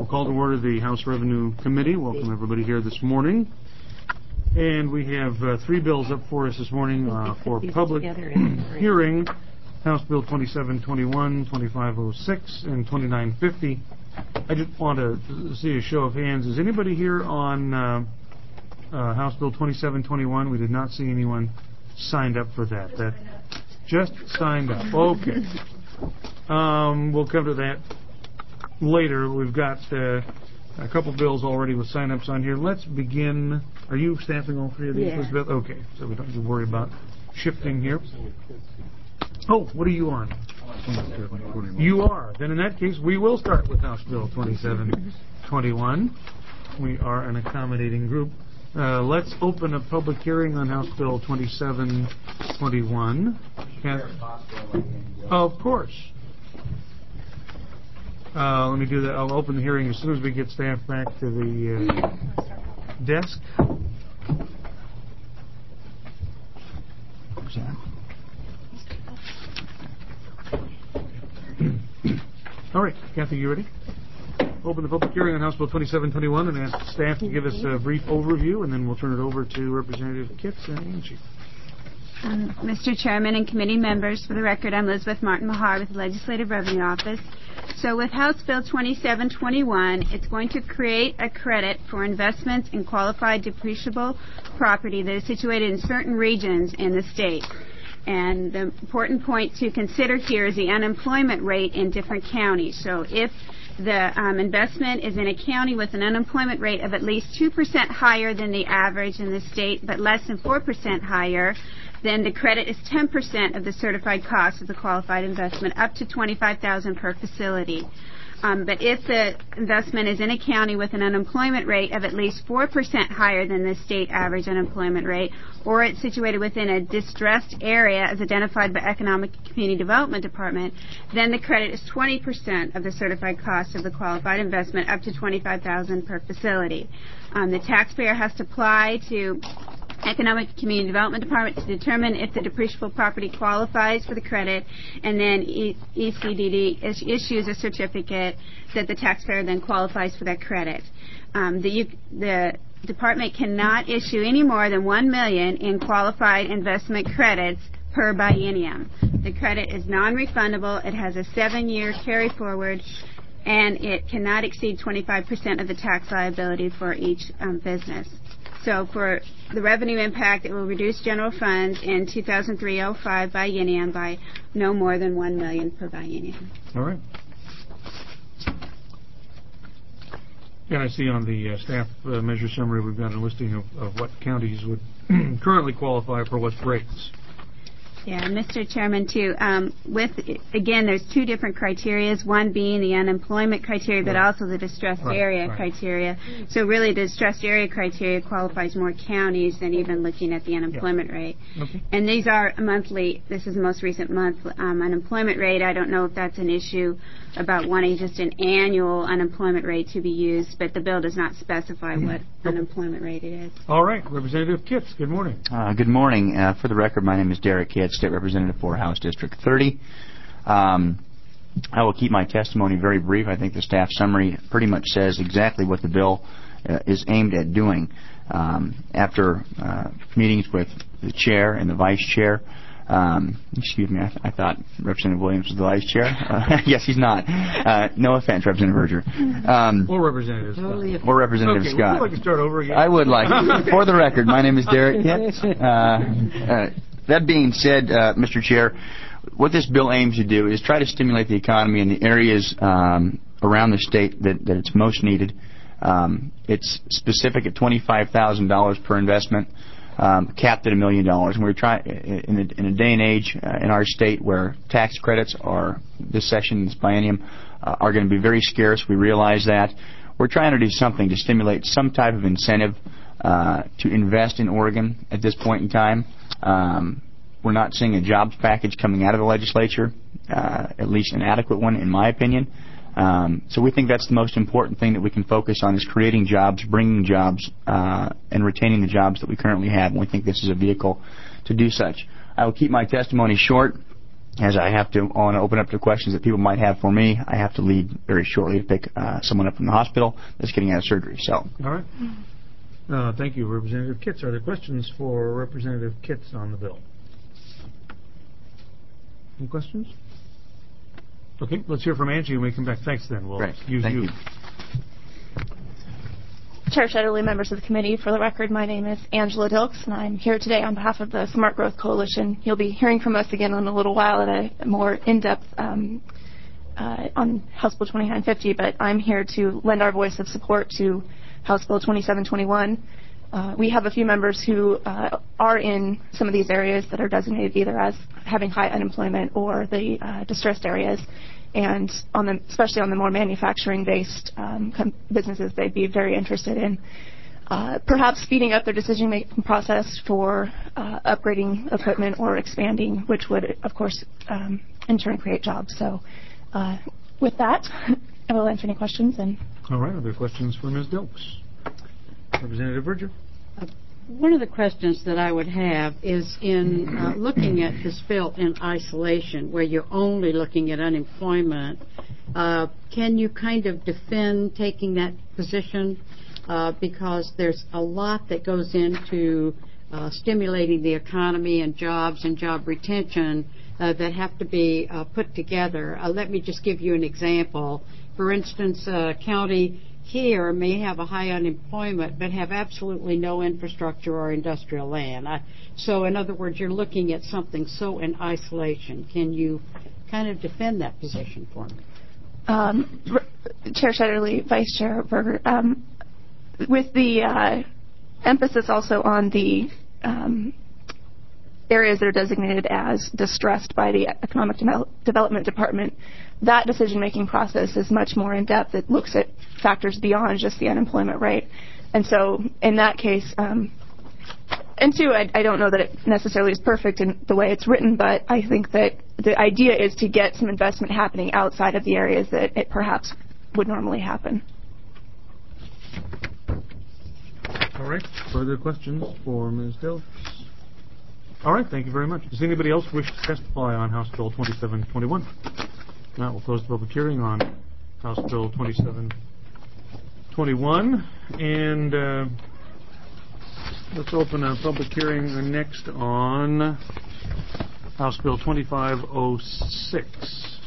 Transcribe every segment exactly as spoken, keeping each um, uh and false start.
call to order the House Revenue Committee. Welcome everybody here this morning. And we have uh, three bills up for us this morning uh, for public hearing. House Bill twenty-seven twenty-one, twenty-five oh six, and twenty-nine fifty. I just want to see a show of hands. Is anybody here on uh, uh, House Bill twenty-seven twenty-one? We did not see anyone signed up for that. That just signed up. Okay. Um, we'll come to that later. We've got uh, a couple bills already with sign-ups on here. Let's begin. Are you staffing all three of these, yeah. Elizabeth? Okay, so we don't have to worry about shifting here. Oh, what are you on? You are. Then in that case, we will start with House Bill twenty-seven twenty-one. We are an accommodating group. Uh, let's open a public hearing on House Bill twenty-seven twenty-one. Of course. Uh, let me do that. I'll open the hearing as soon as we get staff back to the uh, desk. All right, Kathy, you ready? Open the public hearing on House Bill twenty-seven twenty-one and ask staff to give us a brief overview, and then we'll turn it over to Representative Kitts and Angie. Um, Mister Chairman and committee members, for the record, I'm Elizabeth Martin-Mahar with the Legislative Revenue Office. So with House Bill twenty-seven twenty-one, it's going to create a credit for investments in qualified depreciable property that is situated in certain regions in the state. And the important point to consider here is the unemployment rate in different counties. So if the um, investment is in a county with an unemployment rate of at least two percent higher than the average in the state, but less than four percent higher, then the credit is ten percent of the certified cost of the qualified investment, up to twenty-five thousand dollars per facility. Um, but if the investment is in a county with an unemployment rate of at least four percent higher than the state average unemployment rate, or it's situated within a distressed area as identified by Economic and Community Development Department, then the credit is twenty percent of the certified cost of the qualified investment, up to twenty-five thousand dollars per facility. Um, the taxpayer has to apply to Economic and Community Development Department to determine if the depreciable property qualifies for the credit, and then E C D D is, issues a certificate that the taxpayer then qualifies for that credit. Um, the, the department cannot issue any more than one million dollars in qualified investment credits per biennium. The credit is non-refundable. It has a seven-year carry forward, and it cannot exceed twenty-five percent of the tax liability for each um, business. So for the revenue impact, it will reduce general funds in two thousand three oh five biennium by no more than one million dollars per biennium. All right. And I see on the uh, staff uh, measure summary we've got a listing of, of what counties would currently qualify for what rates. Yeah, Mister Chairman, too, um, with, again, there's two different criterias, one being the unemployment criteria, but right. also the distressed right, area right. criteria. So really, the distressed area criteria qualifies more counties than even looking at the unemployment yeah. rate. Okay. And these are monthly, this is the most recent month um, unemployment rate. I don't know if that's an issue about wanting just an annual unemployment rate to be used, but the bill does not specify mm-hmm. what okay. unemployment rate it is. All right. Representative Kitts, good morning. Uh, good morning. Uh, for the record, my name is Derek Kitts, State Representative for House District thirty. Um, I will keep my testimony very brief. I think the staff summary pretty much says exactly what the bill uh, is aimed at doing. Um, after uh, meetings with the chair and the vice chair, um, excuse me, I, th- I thought Representative Williams was the vice chair. Uh, yes, he's not. Uh, no offense, Representative Berger. Um, or Representative Scott. Or Representative okay, Scott. Would you like to start over again? I would like. For the record, my name is Derek Kitts. Uh, uh, that being said, uh, Mister Chair, what this bill aims to do is try to stimulate the economy in the areas um, around the state that, that it's most needed. Um, it's specific at twenty-five thousand dollars per investment, um, capped at a million dollars. And we're trying in a, in a day and age uh, in our state where tax credits are this session, this biennium, uh, are going to be very scarce. We realize that. We're trying to do something to stimulate some type of incentive uh, to invest in Oregon at this point in time. Um, we're not seeing a jobs package coming out of the legislature, uh, at least an adequate one, in my opinion. Um, so we think that's the most important thing that we can focus on is creating jobs, bringing jobs, uh, and retaining the jobs that we currently have. And we think this is a vehicle to do such. I will keep my testimony short. as I have to, I want to open up to questions that people might have for me. I have to leave very shortly to pick uh, someone up from the hospital that's getting out of surgery. So, all right. Uh, thank you, Representative Kitts. Are there questions for Representative Kitts on the bill? Any questions? Okay, let's hear from Angie when we come back. Thanks, then. We'll Great. use Thank you. you. Chair Shetterly, members of the committee, for the record, my name is Angela Dilks, and I'm here today on behalf of the Smart Growth Coalition. You'll be hearing from us again in a little while at a more in-depth um, uh, on House Bill twenty-nine fifty, but I'm here to lend our voice of support to House Bill twenty-seven twenty-one. Uh, we have a few members who uh, are in some of these areas that are designated either as having high unemployment or the uh, distressed areas. And on the, especially on the more manufacturing-based um, com- businesses, they'd be very interested in uh, perhaps speeding up their decision-making process for uh, upgrading equipment or expanding, which would, of course, um, in turn create jobs. So uh, with that, I will answer any questions. And All right. Are there questions for Miz Dilks? Representative Verger. One of the questions that I would have is in uh, looking at this bill in isolation, where you're only looking at unemployment, uh, can you kind of defend taking that position? Uh, because there's a lot that goes into uh, stimulating the economy and jobs and job retention uh, that have to be uh, put together. Uh, let me just give you an example. For instance, a county here may have a high unemployment but have absolutely no infrastructure or industrial land. I, so in other words, you're looking at something so in isolation. Can you kind of defend that position for me? um, Chair Shetterly, Vice Chair Berger, um, with the uh, emphasis also on the um, areas that are designated as distressed by the Economic De- Development Department, that decision-making process is much more in-depth. It looks at factors beyond just the unemployment rate. And so in that case, um, and two, I, I don't know that it necessarily is perfect in the way it's written, but I think that the idea is to get some investment happening outside of the areas that it perhaps would normally happen. All right. Further questions for Miz Dilks? All right. Thank you very much. Does anybody else wish to testify on House Bill twenty-seven twenty-one? Now we'll close the public hearing on House Bill twenty-seven twenty-one, and uh, let's open a public hearing next on House Bill twenty-five oh six.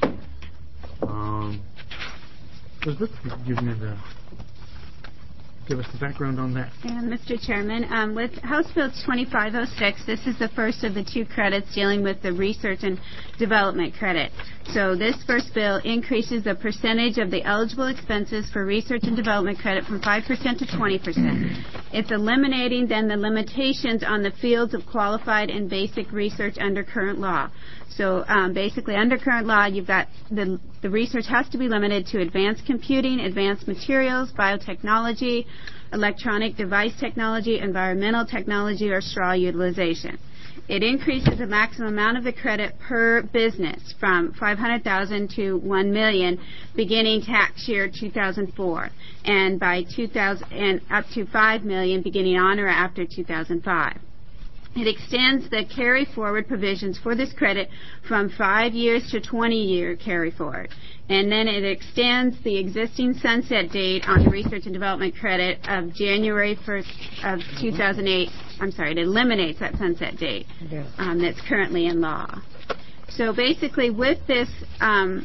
Um, Elizabeth, you can give me the give us the background on that. And Mister Chairman, um, with House Bill twenty-five oh six, this is the first of the two credits dealing with the research and development credit. So this first bill increases the percentage of the eligible expenses for research and development credit from five percent to twenty percent. It's eliminating then the limitations on the fields of qualified and basic research under current law. So um, basically, under current law, you've got the, the research has to be limited to advanced computing, advanced materials, biotechnology, electronic device technology, environmental technology, or straw utilization. It increases the maximum amount of the credit per business from five hundred thousand dollars to one million dollars beginning tax year two thousand four, and by two thousand and up to five million dollars beginning on or after two thousand five. It extends the carry-forward provisions for this credit from five years to twenty-year carry-forward. And then it extends the existing sunset date on the research and development credit of January first of two thousand eight. I'm sorry, it eliminates that sunset date um, that's currently in law. So basically, with this um,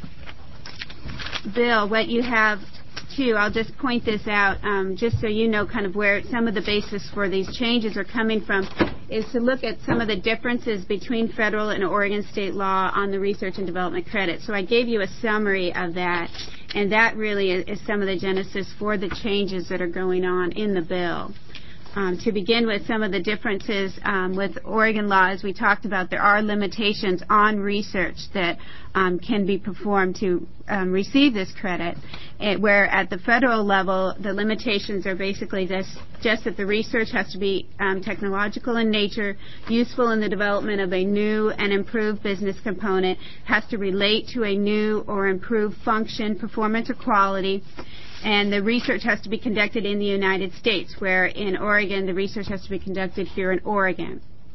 bill, what you have too, I'll just point this out, um, just so you know kind of where some of the basis for these changes are coming from, is to look at some of the differences between federal and Oregon state law on the research and development credit. So I gave you a summary of that, and that really is, is some of the genesis for the changes that are going on in the bill. Um, to begin with, some of the differences um, with Oregon law, as we talked about, there are limitations on research that um, can be performed to um, receive this credit, it, where at the federal level, the limitations are basically just, just that the research has to be um, technological in nature, useful in the development of a new and improved business component, has to relate to a new or improved function, performance, or quality, and the research has to be conducted in the United States, where in Oregon the research has to be conducted here in Oregon.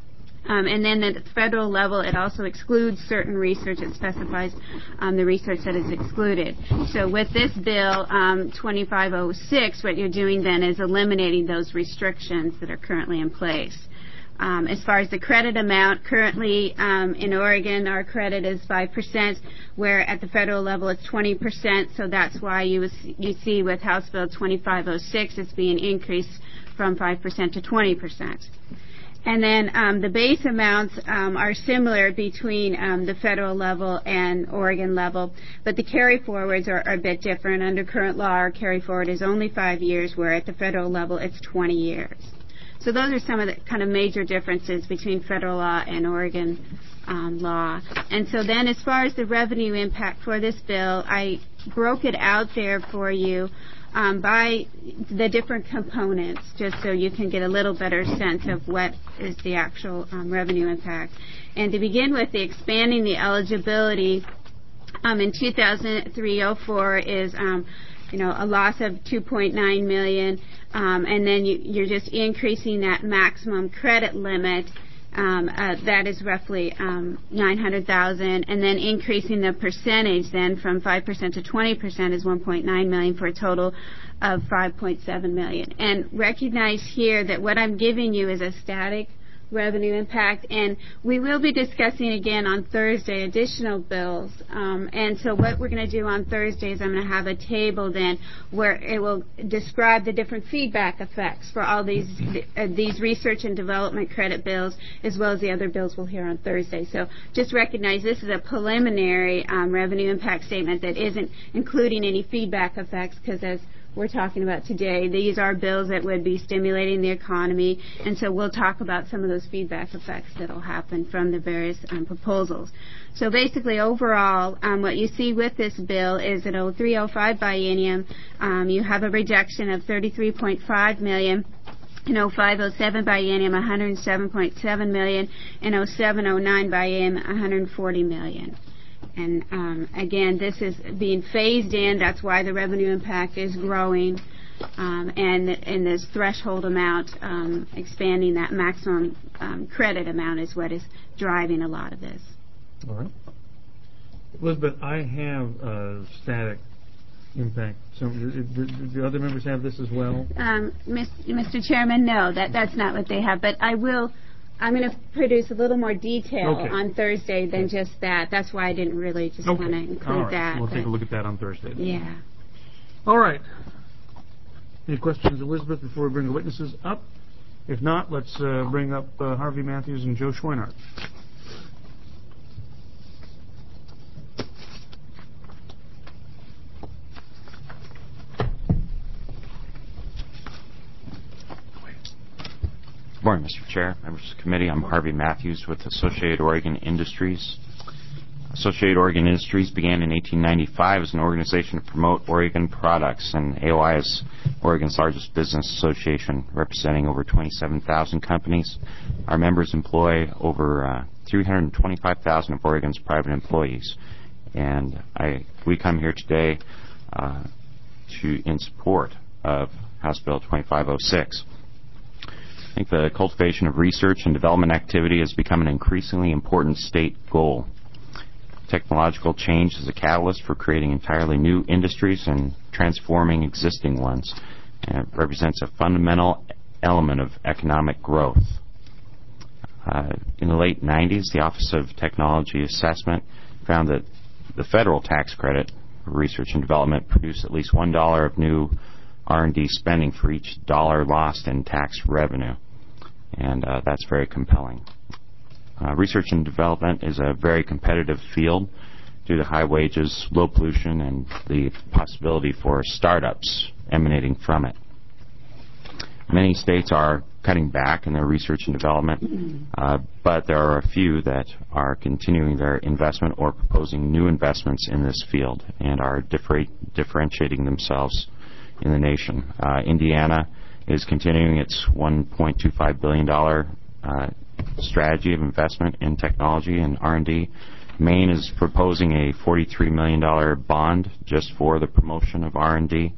Um, and then at the federal level, it also excludes certain research. It specifies um, the research that is excluded. So with this bill, um, twenty-five oh six, what you're doing then is eliminating those restrictions that are currently in place. Um, as far as the credit amount, currently um, in Oregon, our credit is five percent, where at the federal level it's twenty percent. So that's why you, you see with House Bill twenty-five oh six, it's being increased from five percent to twenty percent. And then um, the base amounts um, are similar between um, the federal level and Oregon level, but the carry forwards are, are a bit different. Under current law, our carry forward is only five years, where at the federal level it's twenty years. So those are some of the kind of major differences between federal law and Oregon um, law. And so then as far as the revenue impact for this bill, I broke it out there for you um, by the different components, just so you can get a little better sense of what is the actual um, revenue impact. And to begin with, the expanding the eligibility um, in two thousand three oh four is um, you know, a loss of two point nine million dollars, um, and then you, you're just increasing that maximum credit limit. Um, uh, that is roughly um, nine hundred thousand dollars, and then increasing the percentage then from five percent to twenty percent is one point nine million dollars for a total of five point seven million dollars. And recognize here that what I'm giving you is a static revenue impact, and we will be discussing again on Thursday additional bills. Um, and so what we're going to do on Thursday is I'm going to have a table then where it will describe the different feedback effects for all these uh, these research and development credit bills, as well as the other bills we'll hear on Thursday. So just recognize this is a preliminary um, revenue impact statement that isn't including any feedback effects, because as we're talking about today, these are bills that would be stimulating the economy, and so we'll talk about some of those feedback effects that will happen from the various um, proposals. So basically, overall, um, what you see with this bill is in oh three oh five biennium, um, you have a reduction of thirty-three point five million dollars. In oh five oh seven biennium, one hundred seven point seven million dollars. In oh seven oh nine biennium, one hundred forty million dollars. And um, again, this is being phased in. That's why the revenue impact is growing. Um, and, and this threshold amount, um, expanding that maximum um, credit amount is what is driving a lot of this. All right. Elizabeth, I have a static impact. So do, do, do other members have this as well? Um, Mister Chairman, no, that, that's not what they have. But I will... I'm going to produce a little more detail okay. on Thursday than just that. That's why I didn't really just okay. want to include All right. that. We'll take a look at that on Thursday. Then. Yeah. All right. Any questions, Elizabeth, before we bring the witnesses up? If not, let's uh, bring up uh, Harvey Matthews and Joe Schweinart. Good morning, Mister Chair, members of the committee. I'm Harvey Matthews with Associated Oregon Industries. Associated Oregon Industries began in eighteen ninety-five as an organization to promote Oregon products, and A O I is Oregon's largest business association, representing over twenty-seven thousand companies. Our members employ over uh, three hundred twenty-five thousand of Oregon's private employees, and I, we come here today uh, to in support of House Bill twenty-five oh six. I think the cultivation of research and development activity has become an increasingly important state goal. Technological change is a catalyst for creating entirely new industries and transforming existing ones, and it represents a fundamental element of economic growth. Uh, in the late nineties, the Office of Technology Assessment found that the federal tax credit for research and development produced at least one dollar of new R and D spending for each dollar lost in tax revenue, and uh, that's very compelling. Uh, research and development is a very competitive field due to high wages, low pollution, and the possibility for startups emanating from it. Many states are cutting back in their research and development, uh, but there are a few that are continuing their investment or proposing new investments in this field and are differ- differentiating themselves in the nation. Uh, Indiana is continuing its one point two five billion dollars uh, strategy of investment in technology and R and D. Maine is proposing a forty-three million dollars bond just for the promotion of R and D.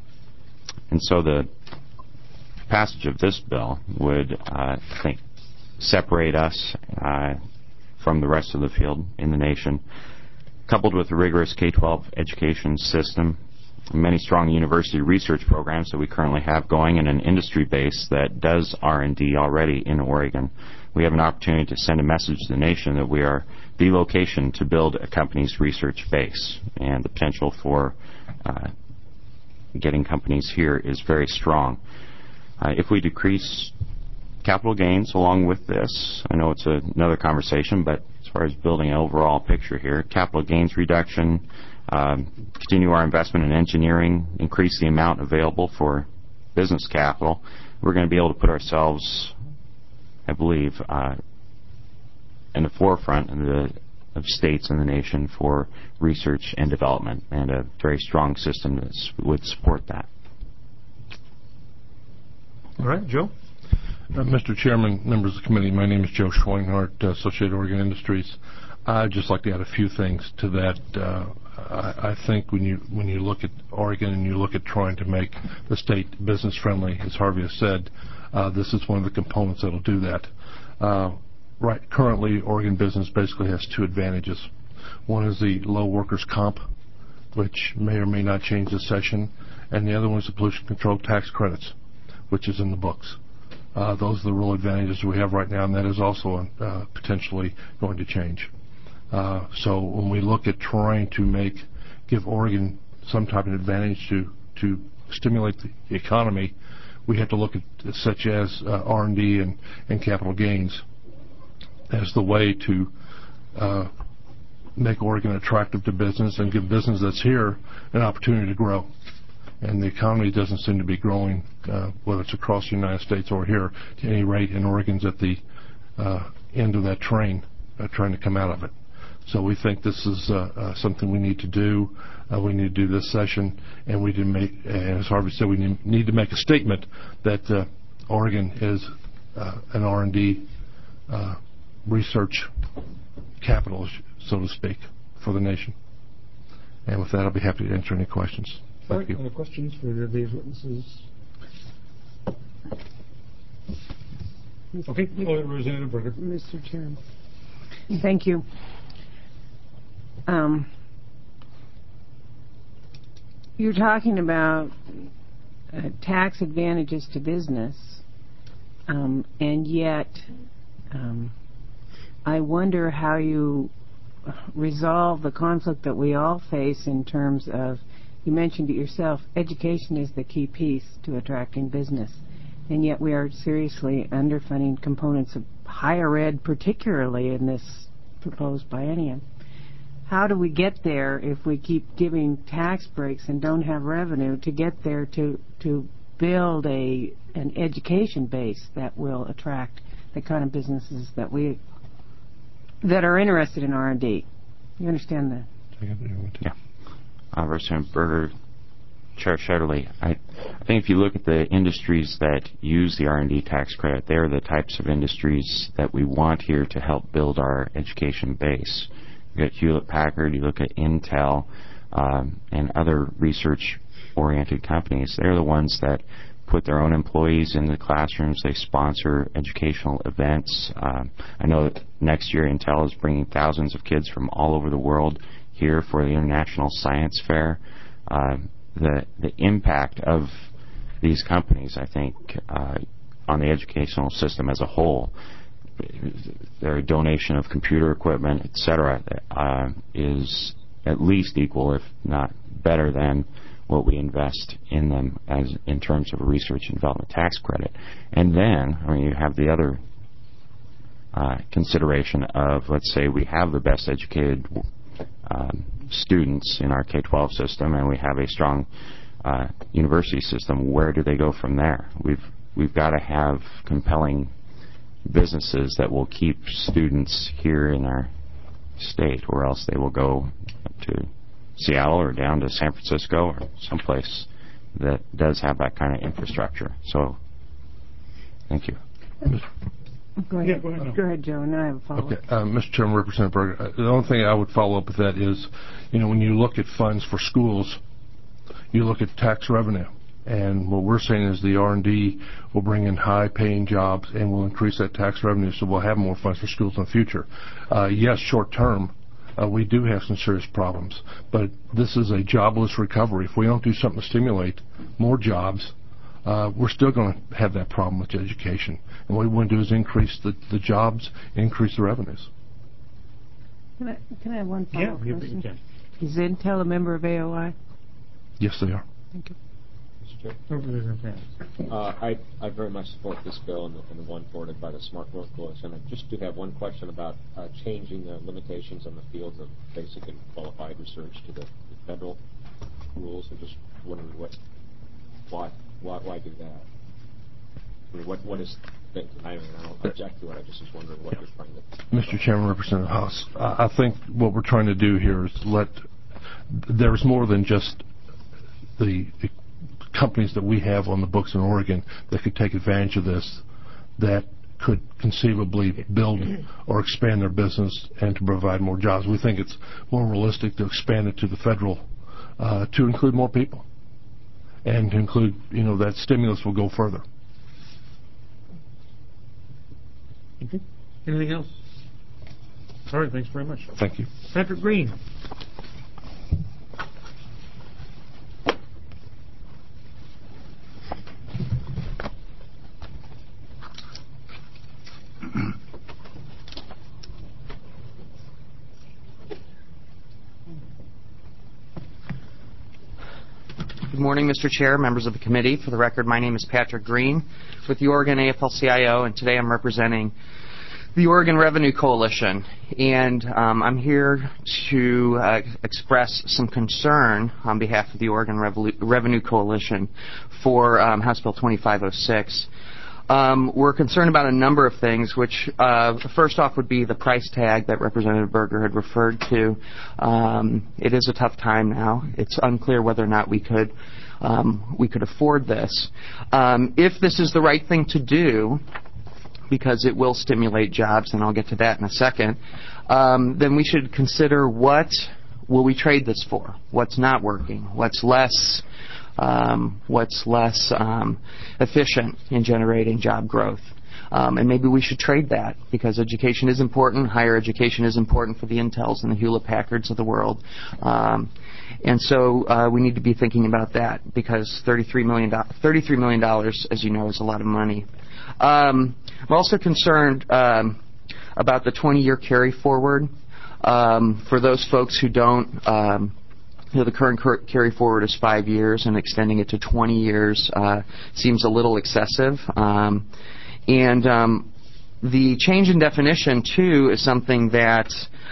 And so the passage of this bill would, uh, I think, separate us uh, from the rest of the field in the nation. Coupled with a rigorous K twelve education system, many strong university research programs that we currently have going, and an industry base that does R and D already in Oregon, we have an opportunity to send a message to the nation that we are the location to build a company's research base, and the potential for uh, getting companies here is very strong. Uh, if we decrease capital gains along with this, I know it's a, another conversation, but as far as building an overall picture here, capital gains reduction, um, continue our investment in engineering, increase the amount available for business capital, we're going to be able to put ourselves, I believe, uh, in the forefront of the of states in the nation for research and development, and a very strong system that would support that. All right, Joe? Uh, Mister Chairman, members of the committee, my name is Joe Schweinhart, uh, Associated Oregon Industries. I'd just like to add a few things to that. Uh, I, I think when you when you look at Oregon and you look at trying to make the state business friendly, as Harvey has said, uh, this is one of the components that will do that. Uh, right, currently, Oregon business basically has two advantages. One is the low workers' comp, which may or may not change this session, and the other one is the pollution control tax credits, which is in the books. Uh, those are the real advantages we have right now, and that is also uh, potentially going to change. Uh, so when we look at trying to make, give Oregon some type of advantage to, to stimulate the economy, we have to look at such as uh, R and D and, and capital gains as the way to uh, make Oregon attractive to business and give business that's here an opportunity to grow. And the economy doesn't seem to be growing, uh, whether it's across the United States or here, to any rate, and Oregon's at the uh, end of that train, uh, trying to come out of it. So we think this is uh, uh, something we need to do. Uh, we need to do this session, and we did make, and as Harvey said, we need to make a statement that uh, Oregon is uh, an R and D uh, research capital, so to speak, for the nation. And with that, I'll be happy to answer any questions. Thank Right, you. other questions for these witnesses? Okay, oh, Rosanna Berger. Mister Chairman. Thank you. Um, you're talking about uh, tax advantages to business, um, and yet um, I wonder how you resolve the conflict that we all face in terms of, you mentioned it yourself, education is the key piece to attracting business, and yet we are seriously underfunding components of higher ed, particularly in this proposed biennium. How do we get there if we keep giving tax breaks and don't have revenue to get there to to build a an education base that will attract the kind of businesses that we that are interested in R and D? You understand that? Yeah. Uh, Representative Berger, Chair Shetterly, I, I think if you look at the industries that use the R and D tax credit, they're the types of industries that we want here to help build our education base. You got Hewlett-Packard, you look at Intel, um, and other research-oriented companies. They're the ones that put their own employees in the classrooms. They sponsor educational events. Um, I know that next year Intel is bringing thousands of kids from all over the world here for the International Science Fair. Uh, the the impact of these companies, I think, uh, on the educational system as a whole, their donation of computer equipment, et cetera, uh, is at least equal, if not better than what we invest in them as in terms of a research and development tax credit. And then, I mean, you have the other uh, consideration of, let's say, we have the best educated um, students in our K twelve system, and we have a strong uh, university system. Where do they go from there? We've we've got to have compelling businesses that will keep students here in our state, or else they will go to Seattle or down to San Francisco or someplace that does have that kind of infrastructure. So, thank you. Go ahead. Yeah, go ahead, no. Go ahead, Joe, and I have a follow-up. Okay, uh, Mister Chairman, Representative Berger, uh, the only thing I would follow up with that is, you know, when you look at funds for schools, you look at tax revenue. And what we're saying is the R and D will bring in high-paying jobs and will increase that tax revenue, so we'll have more funds for schools in the future. Uh, yes, short-term, uh, we do have some serious problems, but this is a jobless recovery. If we don't do something to stimulate more jobs, uh, we're still going to have that problem with education. And what we want to do is increase the, the jobs, increase the revenues. Can I, can I have one follow-up Yeah, you, question? you can. Is Intel a member of A O I? Yes, they are. Thank you. Uh, I, I very much support this bill and the, and the one forwarded by the Smart Growth Coalition. I just do have one question about uh, changing the limitations on the fields of basic and qualified research to the, the federal rules. I'm just wondering what, why, why, why do that? I mean, what, what is the thing? I, I don't object to it. I just was wondering what you're trying to. Mister Chairman, Representative House, I I think what we're trying to do here is let. There's more than just the companies that we have on the books in Oregon that could take advantage of this, that could conceivably build or expand their business and to provide more jobs. We think it's more realistic to expand it to the federal, uh, to include more people, and to include, you know, that stimulus will go further. Okay. Anything else? All right, thanks very much. Thank you. Patrick Green. Good morning, Mister Chair, members of the committee. For the record, my name is Patrick Green with the Oregon A F L C I O, and today I'm representing the Oregon Revenue Coalition. And um, I'm here to uh, express some concern on behalf of the Oregon Revolu- Revenue Coalition for um, House Bill twenty-five oh six. Um, we're concerned about a number of things, which uh, first off would be the price tag that Representative Berger had referred to. Um, it is a tough time now. It's unclear whether or not we could um, we could afford this. Um, if this is the right thing to do, because it will stimulate jobs, and I'll get to that in a second, um, then we should consider what will we trade this for? What's not working? What's less Um, what's less um, efficient in generating job growth. Um, and maybe we should trade that, because education is important, higher education is important for the Intels and the Hewlett-Packards of the world. Um, and so uh, we need to be thinking about that, because thirty-three million dollars, thirty-three million dollars, as you know, is a lot of money. Um, I'm also concerned um, about the twenty-year carry forward. Um, for those folks who don't um, You know, the current carry forward is five years, and extending it to twenty years uh, seems a little excessive. Um, and um, the change in definition, too, is something that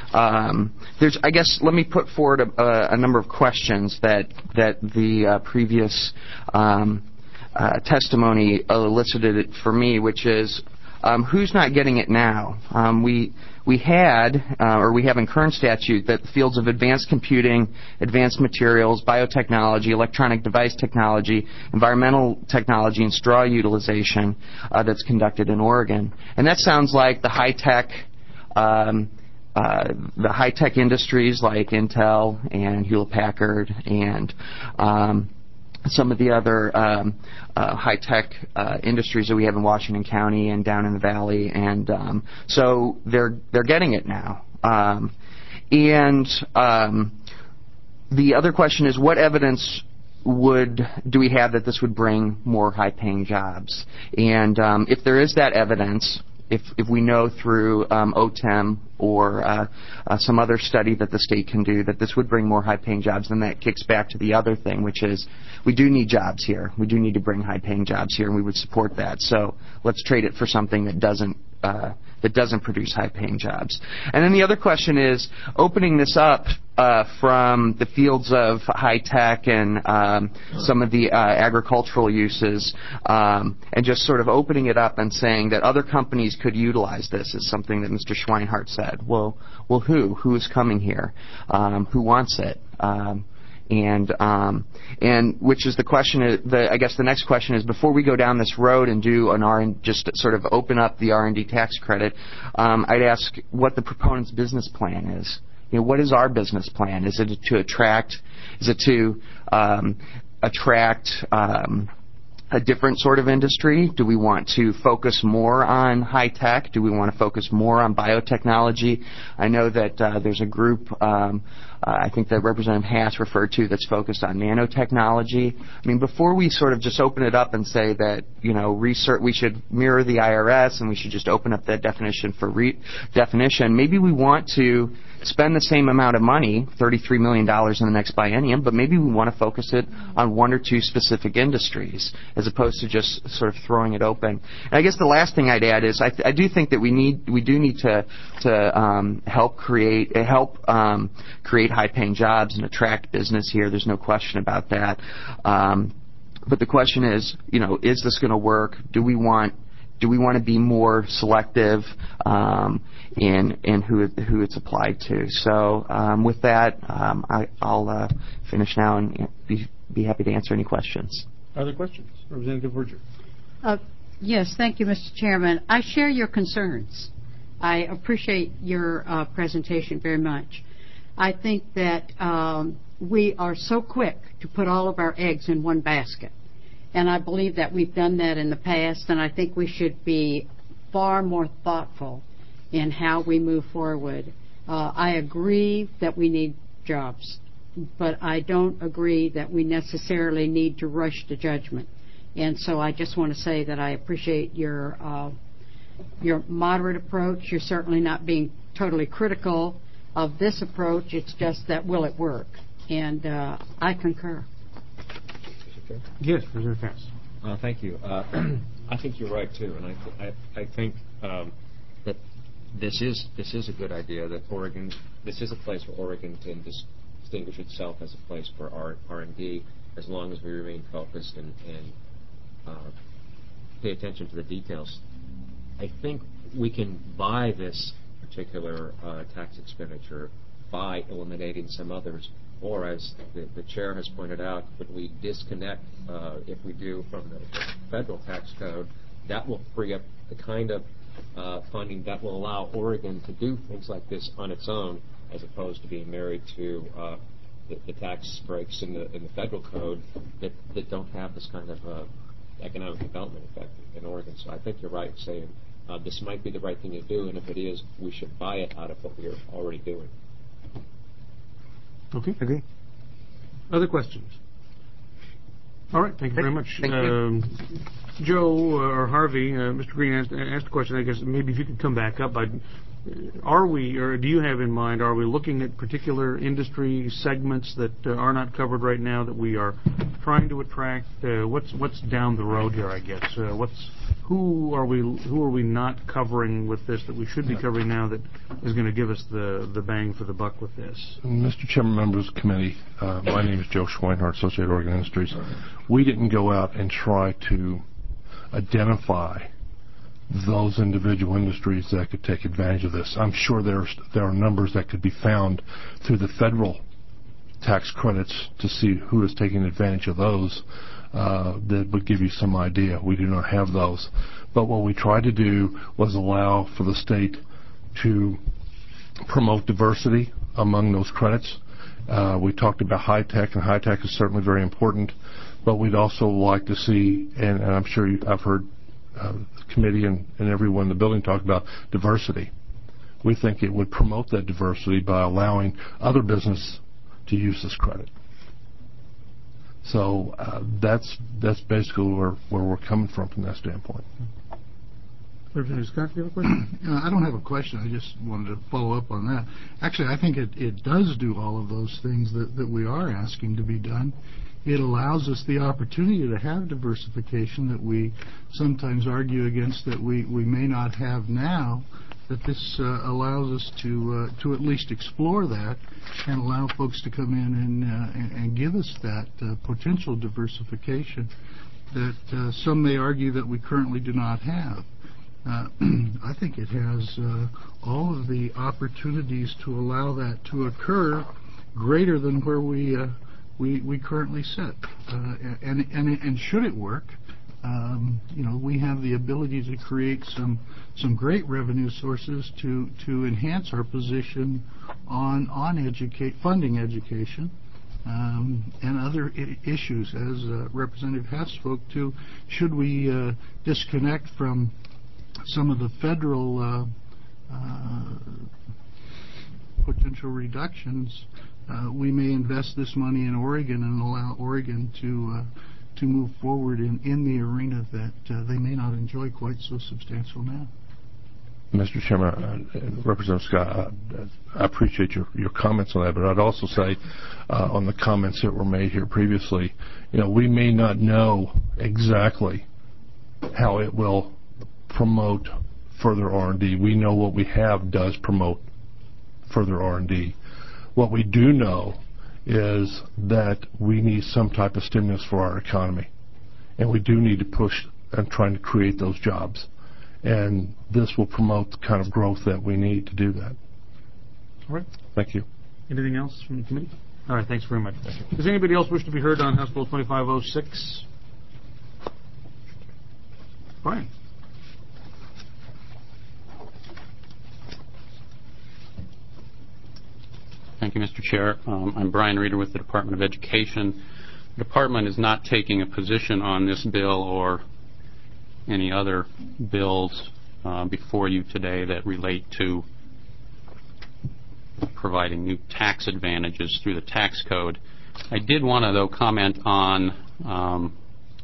um, there's. I guess let me put forward a, a number of questions that that the uh, previous um, uh, testimony elicited for me, which is um, who's not getting it now? Um, we. We had, uh, or we have in current statute, that the fields of advanced computing, advanced materials, biotechnology, electronic device technology, environmental technology, and straw utilization uh, that's conducted in Oregon. And that sounds like the high-tech, um, uh, the high-tech industries like Intel and Hewlett-Packard and um, some of the other um, uh, high-tech uh, industries that we have in Washington County and down in the Valley, and um, so they're they're getting it now. Um, and um, the other question is, what evidence would do we have that this would bring more high-paying jobs? And um, if there is that evidence, if if we know through um, O T E M or uh, uh, some other study that the state can do that this would bring more high-paying jobs, then that kicks back to the other thing, which is we do need jobs here. We do need to bring high-paying jobs here, and we would support that. So let's trade it for something that doesn't uh, that doesn't produce high-paying jobs. And then the other question is opening this up uh, from the fields of high-tech and um, some of the uh, agricultural uses, um, and just sort of opening it up and saying that other companies could utilize this is something that Mister Schweinhart said. Well, well, who? Who is coming here? Um, who wants it? Um, and um, and which is the question? The, I guess the next question is, before we go down this road and do an R and just sort of open up the R and D tax credit, um, I'd ask what the proponent's business plan is. You know, what is our business plan? Is it to attract? Is it to um, attract um, a different sort of industry? Do we want to focus more on high tech? Do we want to focus more on biotechnology? I know that uh, there's a group, um, uh, I think that Representative Hass referred to, that's focused on nanotechnology. I mean, before we sort of just open it up and say that, you know, research, we should mirror the I R S and we should just open up that definition for re- definition, maybe we want to spend the same amount of money, thirty-three million dollars in the next biennium, but maybe we want to focus it on one or two specific industries as opposed to just sort of throwing it open. And I guess the last thing I'd add is I, th- I do think that we need we do need to to um, help create help um, create high-paying jobs and attract business here. There's no question about that. Um, but the question is, you know, is this going to work? Do we want Do we want to be more selective um, in in who who it's applied to? So um, with that, um, I, I'll uh, finish now and be be happy to answer any questions. Other questions, Representative Verger? Uh, yes, thank you, Mister Chairman. I share your concerns. I appreciate your uh, presentation very much. I think that um, we are so quick to put all of our eggs in one basket. And I believe that we've done that in the past, and I think we should be far more thoughtful in how we move forward. Uh, I agree that we need jobs, but I don't agree that we necessarily need to rush to judgment. And so I just want to say that I appreciate your uh, your moderate approach. You're certainly not being totally critical of this approach. It's just that will it work? And uh, I concur. Yes, Representative Hass. Uh, thank you. Uh, I think you're right too, and I th- I, I think um, that this is this is a good idea. That Oregon, this is a place for Oregon to dis- distinguish itself as a place for R R and D, as long as we remain focused and, and uh, pay attention to the details. I think we can buy this particular uh, tax expenditure by eliminating some others. Or, as the, the chair has pointed out, if we disconnect, uh, if we do from the federal tax code, that will free up the kind of uh, funding that will allow Oregon to do things like this on its own, as opposed to being married to uh, the, the tax breaks in the in the federal code that, that don't have this kind of uh, economic development effect in Oregon. So I think you're right saying uh, this might be the right thing to do, and if it is, we should buy it out of what we're already doing. Okay. Agree. Other questions? All right. Thank you very much. Thank um, you. Joe uh, or Harvey, uh, Mister Green asked, asked a question. I guess maybe if you could come back up. I'd, are we, or do you have in mind, are we looking at particular industry segments that uh, are not covered right now that we are trying to attract? Uh, what's what's down the road here? I guess. Uh, what's who are we who are we not covering with this that we should be covering now that is going to give us the the bang for the buck with this? Mister Chairman, members of the committee, uh, my name is Joe Schweinhart, Associated Oregon Industries. We didn't go out and try to identify those individual industries that could take advantage of this. I'm sure there's there are numbers that could be found through the federal tax credits to see who is taking advantage of those. Uh, that would give you some idea. We do not have those. But what we tried to do was allow for the state to promote diversity among those credits. Uh, we talked about high tech, and high tech is certainly very important. But we'd also like to see, and, and I'm sure you, I've heard uh, the committee and, and everyone in the building talk about diversity. We think it would promote that diversity by allowing other business to use this credit. So uh, that's that's basically where, where we're coming from from that standpoint. Representative Scott, do you have a question? Uh, I don't have a question. I just wanted to follow up on that. Actually, I think it, it does do all of those things that, that we are asking to be done. It allows us the opportunity to have diversification that we sometimes argue against that we, we may not have now, that this uh, allows us to uh, to at least explore that and allow folks to come in and, uh, and, and give us that uh, potential diversification that uh, some may argue that we currently do not have. Uh, I think it has uh, all of the opportunities to allow that to occur greater than where we uh, we, we currently sit. Uh, and, and, and should it work, um, you know, we have the ability to create some some great revenue sources to, to enhance our position on on educate funding education um, and other I- issues, as uh, Representative Hess spoke to. Should we uh, disconnect from some of the federal uh, uh, potential reductions, uh, we may invest this money in Oregon and allow Oregon to uh, to move forward in, in the arena that uh, they may not enjoy quite so substantial now. Mister Chairman, uh, Representative Scott, uh, I appreciate your, your comments on that, but I'd also say uh, on the comments that were made here previously, you know, we may not know exactly how it will promote further R and D. We know what we have does promote further R and D. What we do know is that we need some type of stimulus for our economy, and we do need to push and trying to create those jobs. And this will promote the kind of growth that we need to do that. All right. Thank you. Anything else from the committee? All right, thanks very much. Does anybody else wish to be heard on House Bill twenty-five oh six? Brian. Thank you, Mister Chair. Um, I'm Brian Reeder with the Department of Education. The department is not taking a position on this bill or any other bills uh, before you today that relate to providing new tax advantages through the tax code. I did want to, though, comment on um,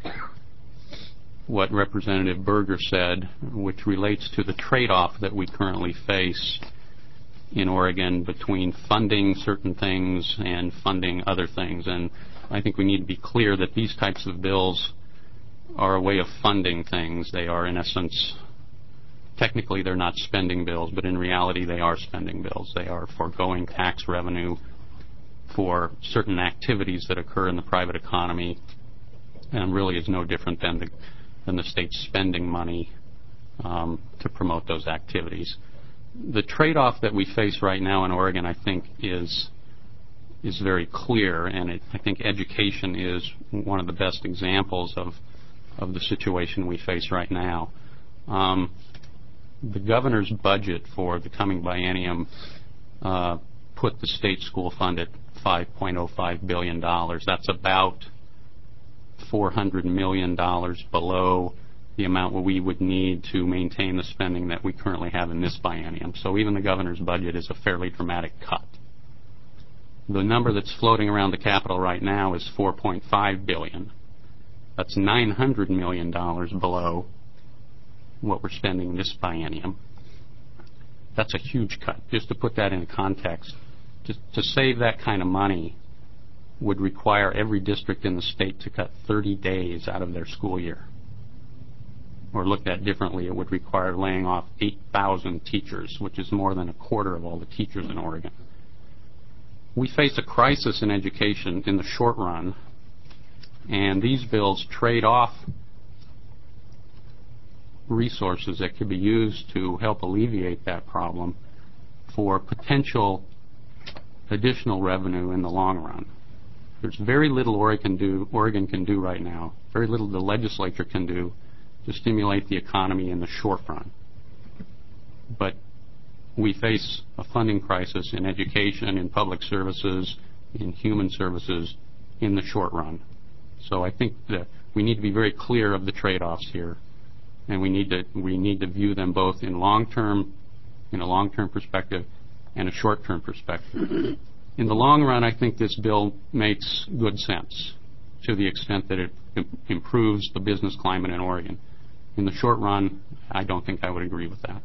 what Representative Berger said, which relates to the trade-off that we currently face in Oregon between funding certain things and funding other things. And I think we need to be clear that these types of bills are a way of funding things. They are, in essence, technically they're not spending bills, but in reality they are spending bills. They are foregoing tax revenue for certain activities that occur in the private economy, and really is no different than the, than the state spending money um, to promote those activities. The trade-off that we face right now in Oregon, I think, is is very clear, and it, I think education is one of the best examples of of the situation we face right now. Um, the governor's budget for the coming biennium uh, put the state school fund at five point oh five billion dollars. That's about four hundred million dollars below the amount we would need to maintain the spending that we currently have in this biennium. So even the governor's budget is a fairly dramatic cut. The number that's floating around the Capitol right now is four point five billion dollars. That's nine hundred million dollars below what we're spending this biennium. That's a huge cut. Just to put that in context, to, to save that kind of money would require every district in the state to cut thirty days out of their school year. Or looked at differently, it would require laying off eight thousand teachers, which is more than a quarter of all the teachers in Oregon. We face a crisis in education in the short run, and these bills trade off resources that could be used to help alleviate that problem for potential additional revenue in the long run. There's very little Oregon, do, Oregon can do right now, very little the legislature can do to stimulate the economy in the short run. But we face a funding crisis in education, in public services, in human services in the short run. So I think that we need to be very clear of the trade-offs here, and we need to we need to view them both in long-term, in a long-term perspective, and a short-term perspective. In the long run, I think this bill makes good sense to the extent that it im- improves the business climate in Oregon. In the short run, I don't think I would agree with that.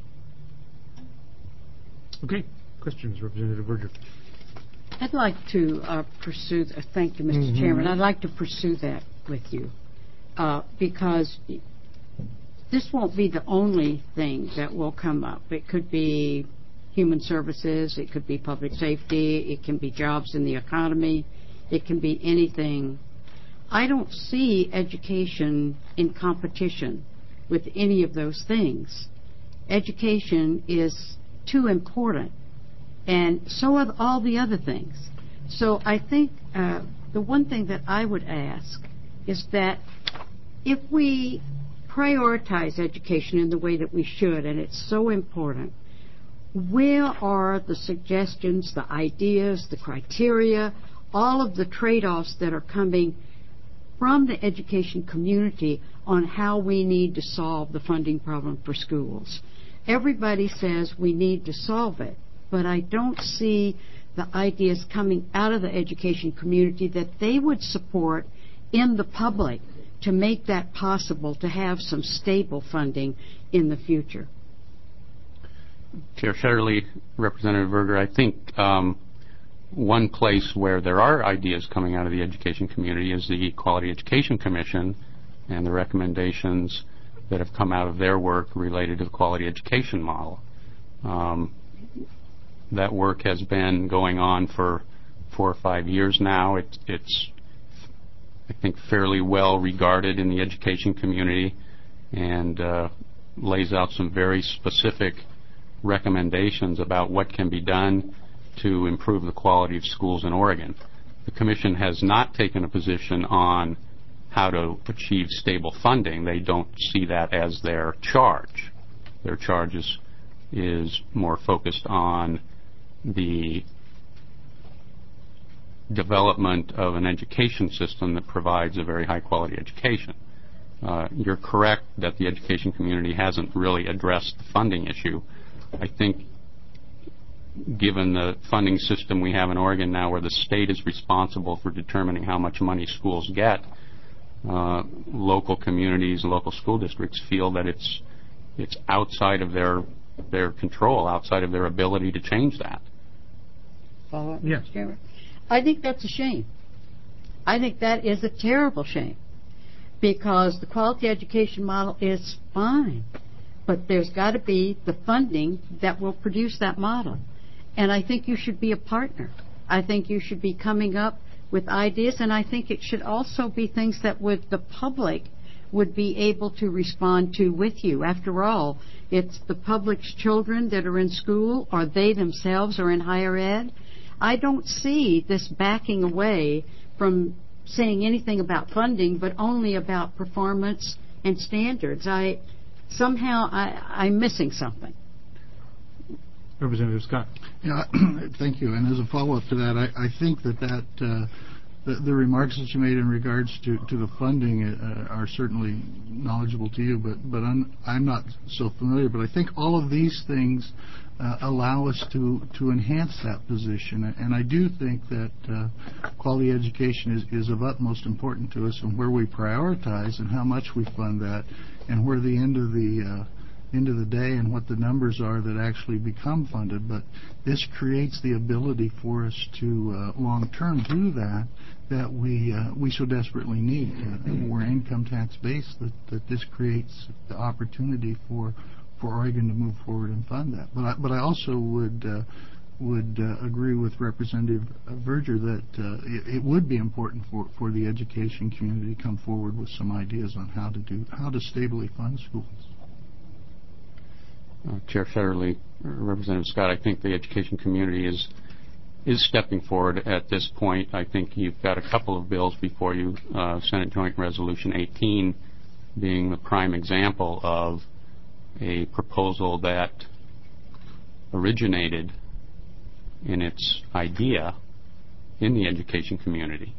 Okay. Questions, Representative Berger? I'd like to uh, pursue, th- thank you, Mister Mm-hmm. Chairman. I'd like to pursue that with you uh, because this won't be the only thing that will come up. It could be human services, it could be public safety, it can be jobs in the economy, it can be anything. I don't see education in competition with any of those things. Education is too important, and so are all the other things. So I think uh, the one thing that I would ask is that if we prioritize education in the way that we should, and it's so important, where are the suggestions, the ideas, the criteria all of the trade-offs that are coming from the education community on how we need to solve the funding problem for schools. Everybody says we need to solve it, but I don't see the ideas coming out of the education community that they would support in the public to make that possible, to have some stable funding in the future. Chair Shetterly, Representative Berger, I think um, one place where there are ideas coming out of the education community is the Quality Education Commission and the recommendations that have come out of their work related to the quality education model. Um, that work has been going on for four or five years now. It, it's, I think, fairly well regarded in the education community and uh, lays out some very specific recommendations about what can be done to improve the quality of schools in Oregon. The Commission has not taken a position on how to achieve stable funding. They don't see that as their charge. Their charge is, is more focused on the development of an education system that provides a very high quality education. Uh, you're correct that the education community hasn't really addressed the funding issue. I think given the funding system we have in Oregon now where the state is responsible for determining how much money schools get, uh, local communities and local school districts feel that it's it's outside of their their control, outside of their ability to change that. Follow up, yes. Mister Chairman? I think that's a shame. I think that is a terrible shame because the quality education model is fine, but there's got to be the funding that will produce that model. And I think you should be a partner. I think you should be coming up with ideas, and I think it should also be things that would the public would be able to respond to with you. After all, it's the public's children that are in school, or they themselves are in higher ed. I don't see this backing away from saying anything about funding, but only about performance and standards. I somehow I, I'm missing something. Representative Scott. Yeah, thank you. And as a follow-up to that, I, I think that that uh, the, the remarks that you made in regards to, to the funding uh, are certainly knowledgeable to you, but but I'm I'm not so familiar. But I think all of these things uh, allow us to to enhance that position, and I do think that uh, quality education is is of utmost importance to us, and where we prioritize and how much we fund that, and where the end of the uh, end of the day and what the numbers are that actually become funded. But this creates the ability for us to uh, long-term do that that we uh, we so desperately need. Uh, we're income tax based, that, that this creates the opportunity for for Oregon to move forward and fund that. But I, but I also would uh, would uh, agree with Representative Berger that uh, it, it would be important for, for the education community to come forward with some ideas on how to do how to stably fund schools. Uh, Chair Shetterly, Representative Scott, I think the education community is is stepping forward at this point. I think you've got a couple of bills before you, uh, Senate Joint Resolution eighteen being the prime example of a proposal that originated in its idea in the education community.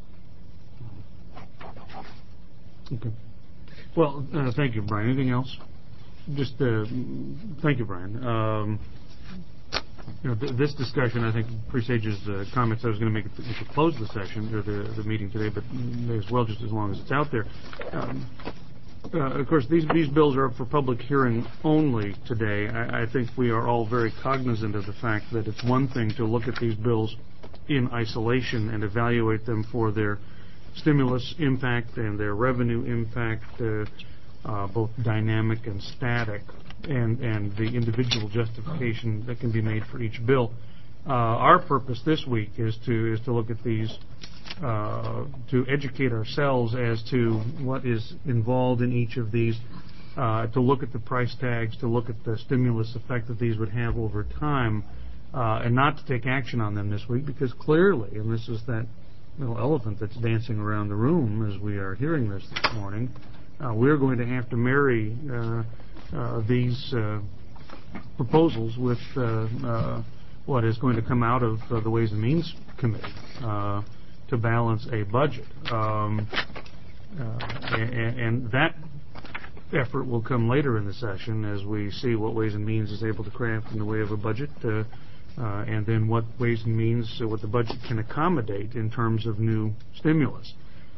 Okay. Well, uh, thank you, Brian. Anything else? Just uh, thank you, Brian. Um, you know, th- this discussion, I think, presages uh, comments I was going to make to close the session or the, the meeting today, but may as well just as long as it's out there. Um, uh, of course, these these bills are up for public hearing only today. I, I think we are all very cognizant of the fact that it's one thing to look at these bills in isolation and evaluate them for their stimulus impact and their revenue impact. Uh, Uh, both dynamic and static, and, and the individual justification that can be made for each bill. Uh, our purpose this week is to is to look at these, uh, to educate ourselves as to what is involved in each of these, uh, to look at the price tags, to look at the stimulus effect that these would have over time, uh, and not to take action on them this week, because clearly, and this is that little elephant that's dancing around the room as we are hearing this this morning, Uh, we're going to have to marry uh, uh, these uh, proposals with uh, uh, what is going to come out of uh, the Ways and Means Committee uh, to balance a budget. Um, uh, and, and that effort will come later in the session as we see what Ways and Means is able to craft in the way of a budget, uh, uh, and then what Ways and Means, uh, what the budget can accommodate in terms of new stimulus.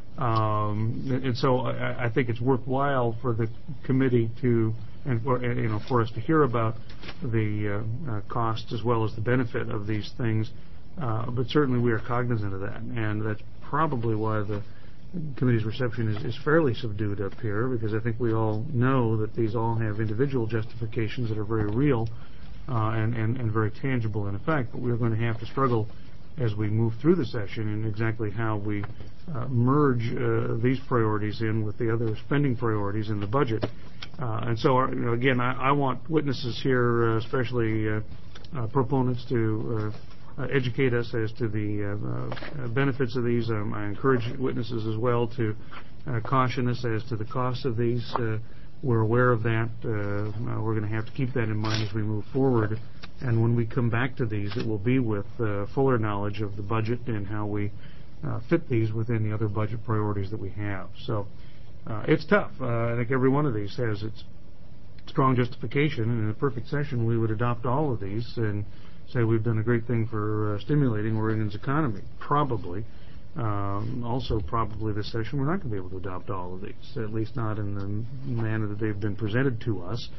Um, and so I, I think it's worthwhile for the committee to, and for, you know, for us to hear about the uh, uh, costs as well as the benefit of these things. Uh, but certainly we are cognizant of that, and that's probably why the committee's reception is, is fairly subdued up here, because I think we all know that these all have individual justifications that are very real uh, and, and, and very tangible in effect. But we're going to have to struggle as we move through the session in exactly how we uh, merge uh, these priorities in with the other spending priorities in the budget. Uh, and so, our, you know, again, I, I want witnesses here, uh, especially uh, uh, proponents, to uh, uh, educate us as to the uh, uh, benefits of these. Um, I encourage witnesses as well to uh, caution us as to the cost of these. Uh, we're aware of that. Uh, we're going to have to keep that in mind as we move forward. And when we come back to these, it will be with uh, fuller knowledge of the budget and how we uh, fit these within the other budget priorities that we have. So uh, it's tough. Uh, I think every one of these has its strong justification. And in a perfect session, we would adopt all of these and say we've done a great thing for uh, stimulating Oregon's economy. Probably. Um, also, probably this session, we're not going to be able to adopt all of these, at least not in the manner that they've been presented to us.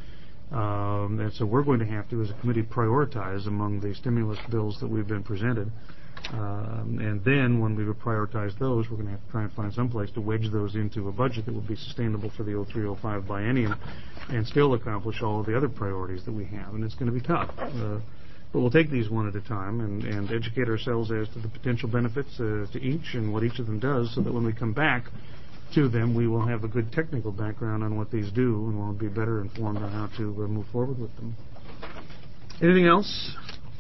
Um, and so we're going to have to, as a committee, prioritize among the stimulus bills that we've been presented. Um, and then when we've prioritized those, we're going to have to try and find some place to wedge those into a budget that will be sustainable for the oh three oh five biennium and still accomplish all of the other priorities that we have. And it's going to be tough. Uh, but we'll take these one at a time and, and educate ourselves as to the potential benefits uh, to each and what each of them does, so that when we come back to them, we will have a good technical background on what these do, and we'll be better informed on how to uh, move forward with them. Anything else?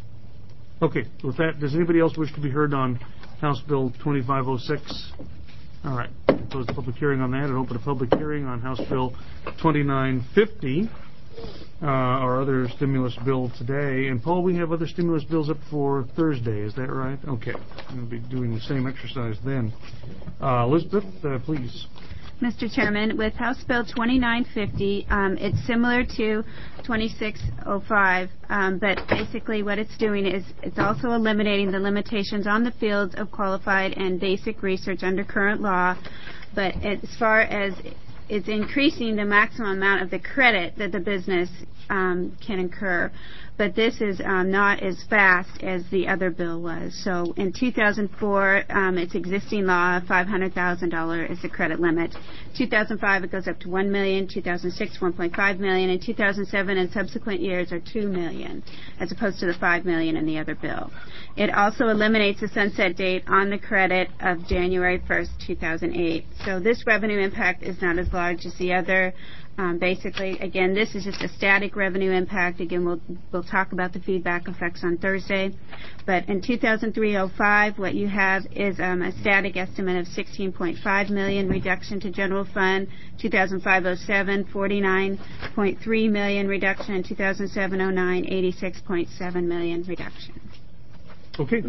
Okay, with that, does anybody else wish to be heard on House Bill twenty-five oh six? All right, we'll close the public hearing on that and open a public hearing on House Bill twenty-nine fifty, uh, our other stimulus bill today. And Paul, we have other stimulus bills up for Thursday, is that right? Okay, we'll be doing the same exercise then. Uh, Elizabeth, uh, please. Mister Chairman, with House Bill twenty-nine fifty, um, it's similar to twenty-six oh five, um, but basically what it's doing is it's also eliminating the limitations on the fields of qualified and basic research under current law. But as far as it's increasing the maximum amount of the credit that the business um, can incur. But this is um, not as fast as the other bill was. So in two thousand four, um, its existing law, five hundred thousand dollars is the credit limit. two thousand five, it goes up to one million dollars. two thousand six, one point five million dollars. And two thousand seven and subsequent years are two million dollars, as opposed to the five million dollars in the other bill. It also eliminates the sunset date on the credit of January first, two thousand eight. So this revenue impact is not as large as the other. Um, basically, again, this is just a static revenue impact. Again, we'll we'll talk about the feedback effects on Thursday. But in two thousand three oh five, what you have is um, a static estimate of sixteen point five million dollars reduction to general fund. two thousand five oh seven, forty-nine point three million dollars reduction. And two thousand seven oh nine, eighty-six point seven million dollars reduction. Okay.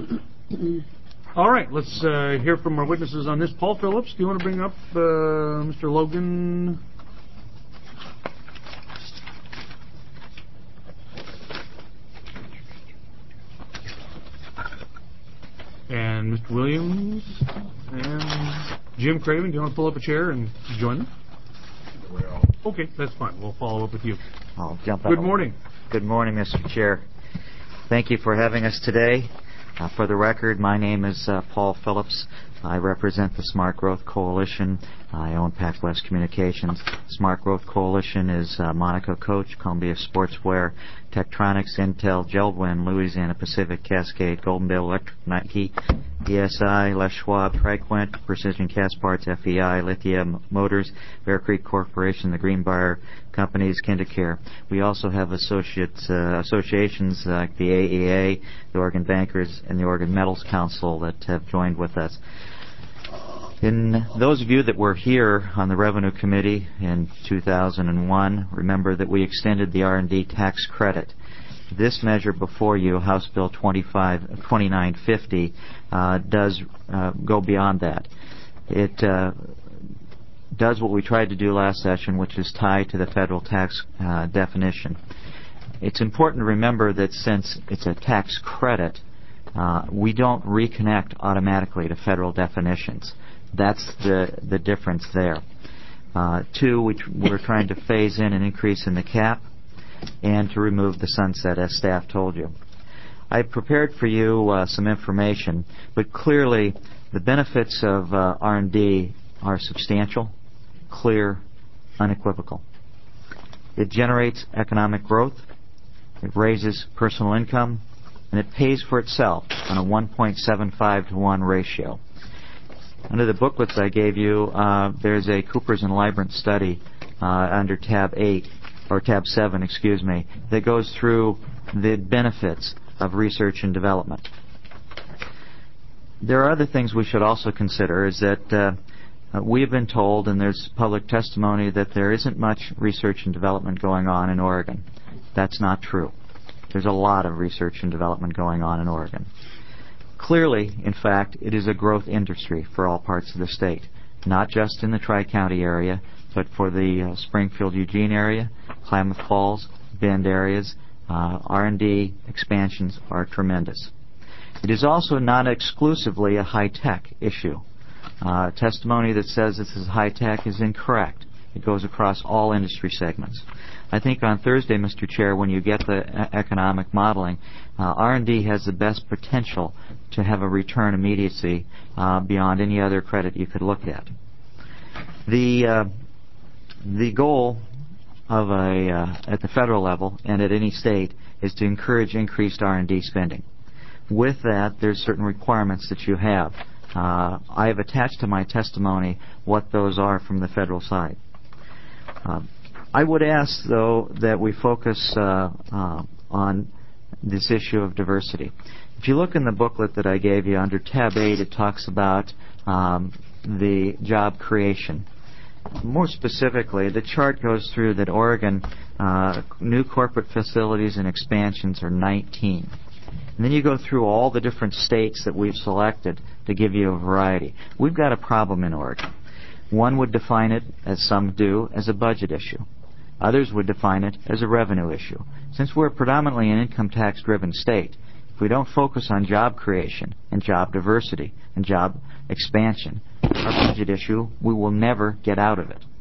All right, let's uh, hear from our witnesses on this. Paul Phillips, do you want to bring up uh, Mister Logan? And Mister Williams and Jim Craven, do you want to pull up a chair and join them? Well, okay, that's fine. We'll follow up with you. I'll jump Good out. morning. Good morning, Mister Chair. Thank you for having us today. Uh, for the record, my name is uh, Paul Phillips. I represent the Smart Growth Coalition. I own PacWest Communications. Smart Growth Coalition is uh, Monaco Coach, Columbia Sportswear, Tektronix, Intel, Geldwin, Louisiana Pacific, Cascade, Golden Bill Electric, Nike, E S I, Les Schwab, Triquint, Precision Cast Parts, F E I, Lithia Motors, Bear Creek Corporation, the Greenbrier Companies, KinderCare. We also have associates, uh, associations like the A E A, the Oregon Bankers, and the Oregon Metals Council that have joined with us. In those of you that were here on the Revenue Committee in two thousand one, remember that we extended the R and D tax credit. this measure before you, House Bill twenty-nine fifty, uh, does uh, go beyond that. It uh, does what we tried to do last session, which is tie to the federal tax uh, definition. It's important to remember that since it's a tax credit, uh, we don't reconnect automatically to federal definitions. That's the, the difference there. Uh, two, we tr- we're trying to phase in an increase in the cap and to remove the sunset, as staff told you. I prepared for you uh, some information, but clearly the benefits of uh, R and D are substantial, clear, unequivocal. It generates economic growth, it raises personal income, and it pays for itself on a one point seven five to one ratio. Under the booklets I gave you, uh, there's a Coopers and Lybrand study uh, under tab eight, or tab seven, excuse me, that goes through the benefits of research and development. There are other things we should also consider, is that uh, uh, we have been told, and there's public testimony, that there isn't much research and development going on in Oregon. That's not true. There's a lot of research and development going on in Oregon. Clearly, in fact, it is a growth industry for all parts of the state, not just in the Tri-County area, but for the uh, Springfield-Eugene area, Klamath Falls, Bend areas. Uh, R and D expansions are tremendous. It is also not exclusively a high-tech issue. Uh, testimony that says this is high-tech is incorrect. It goes across all industry segments. I think on Thursday, Mister Chair, when you get the uh, economic modeling, uh, R and D has the best potential to have a return immediacy uh, beyond any other credit you could look at. The uh, the goal of a uh, at the federal level and at any state is to encourage increased R and D spending. With that, there's certain requirements that you have. Uh, I have attached to my testimony what those are from the federal side. Uh, I would ask, though, that we focus uh, uh, on this issue of diversity. If you look in the booklet that I gave you, under tab eight, it talks about um, the job creation. More specifically, the chart goes through that Oregon uh, new corporate facilities and expansions are nineteen. And then you go through all the different states that we've selected to give you a variety. We've got a problem in Oregon. One would define it, as some do, as a budget issue. Others would define it as a revenue issue. Since we're predominantly an income tax-driven state, if we don't focus on job creation and job diversity and job expansion, our budget issue, we will never get out of it.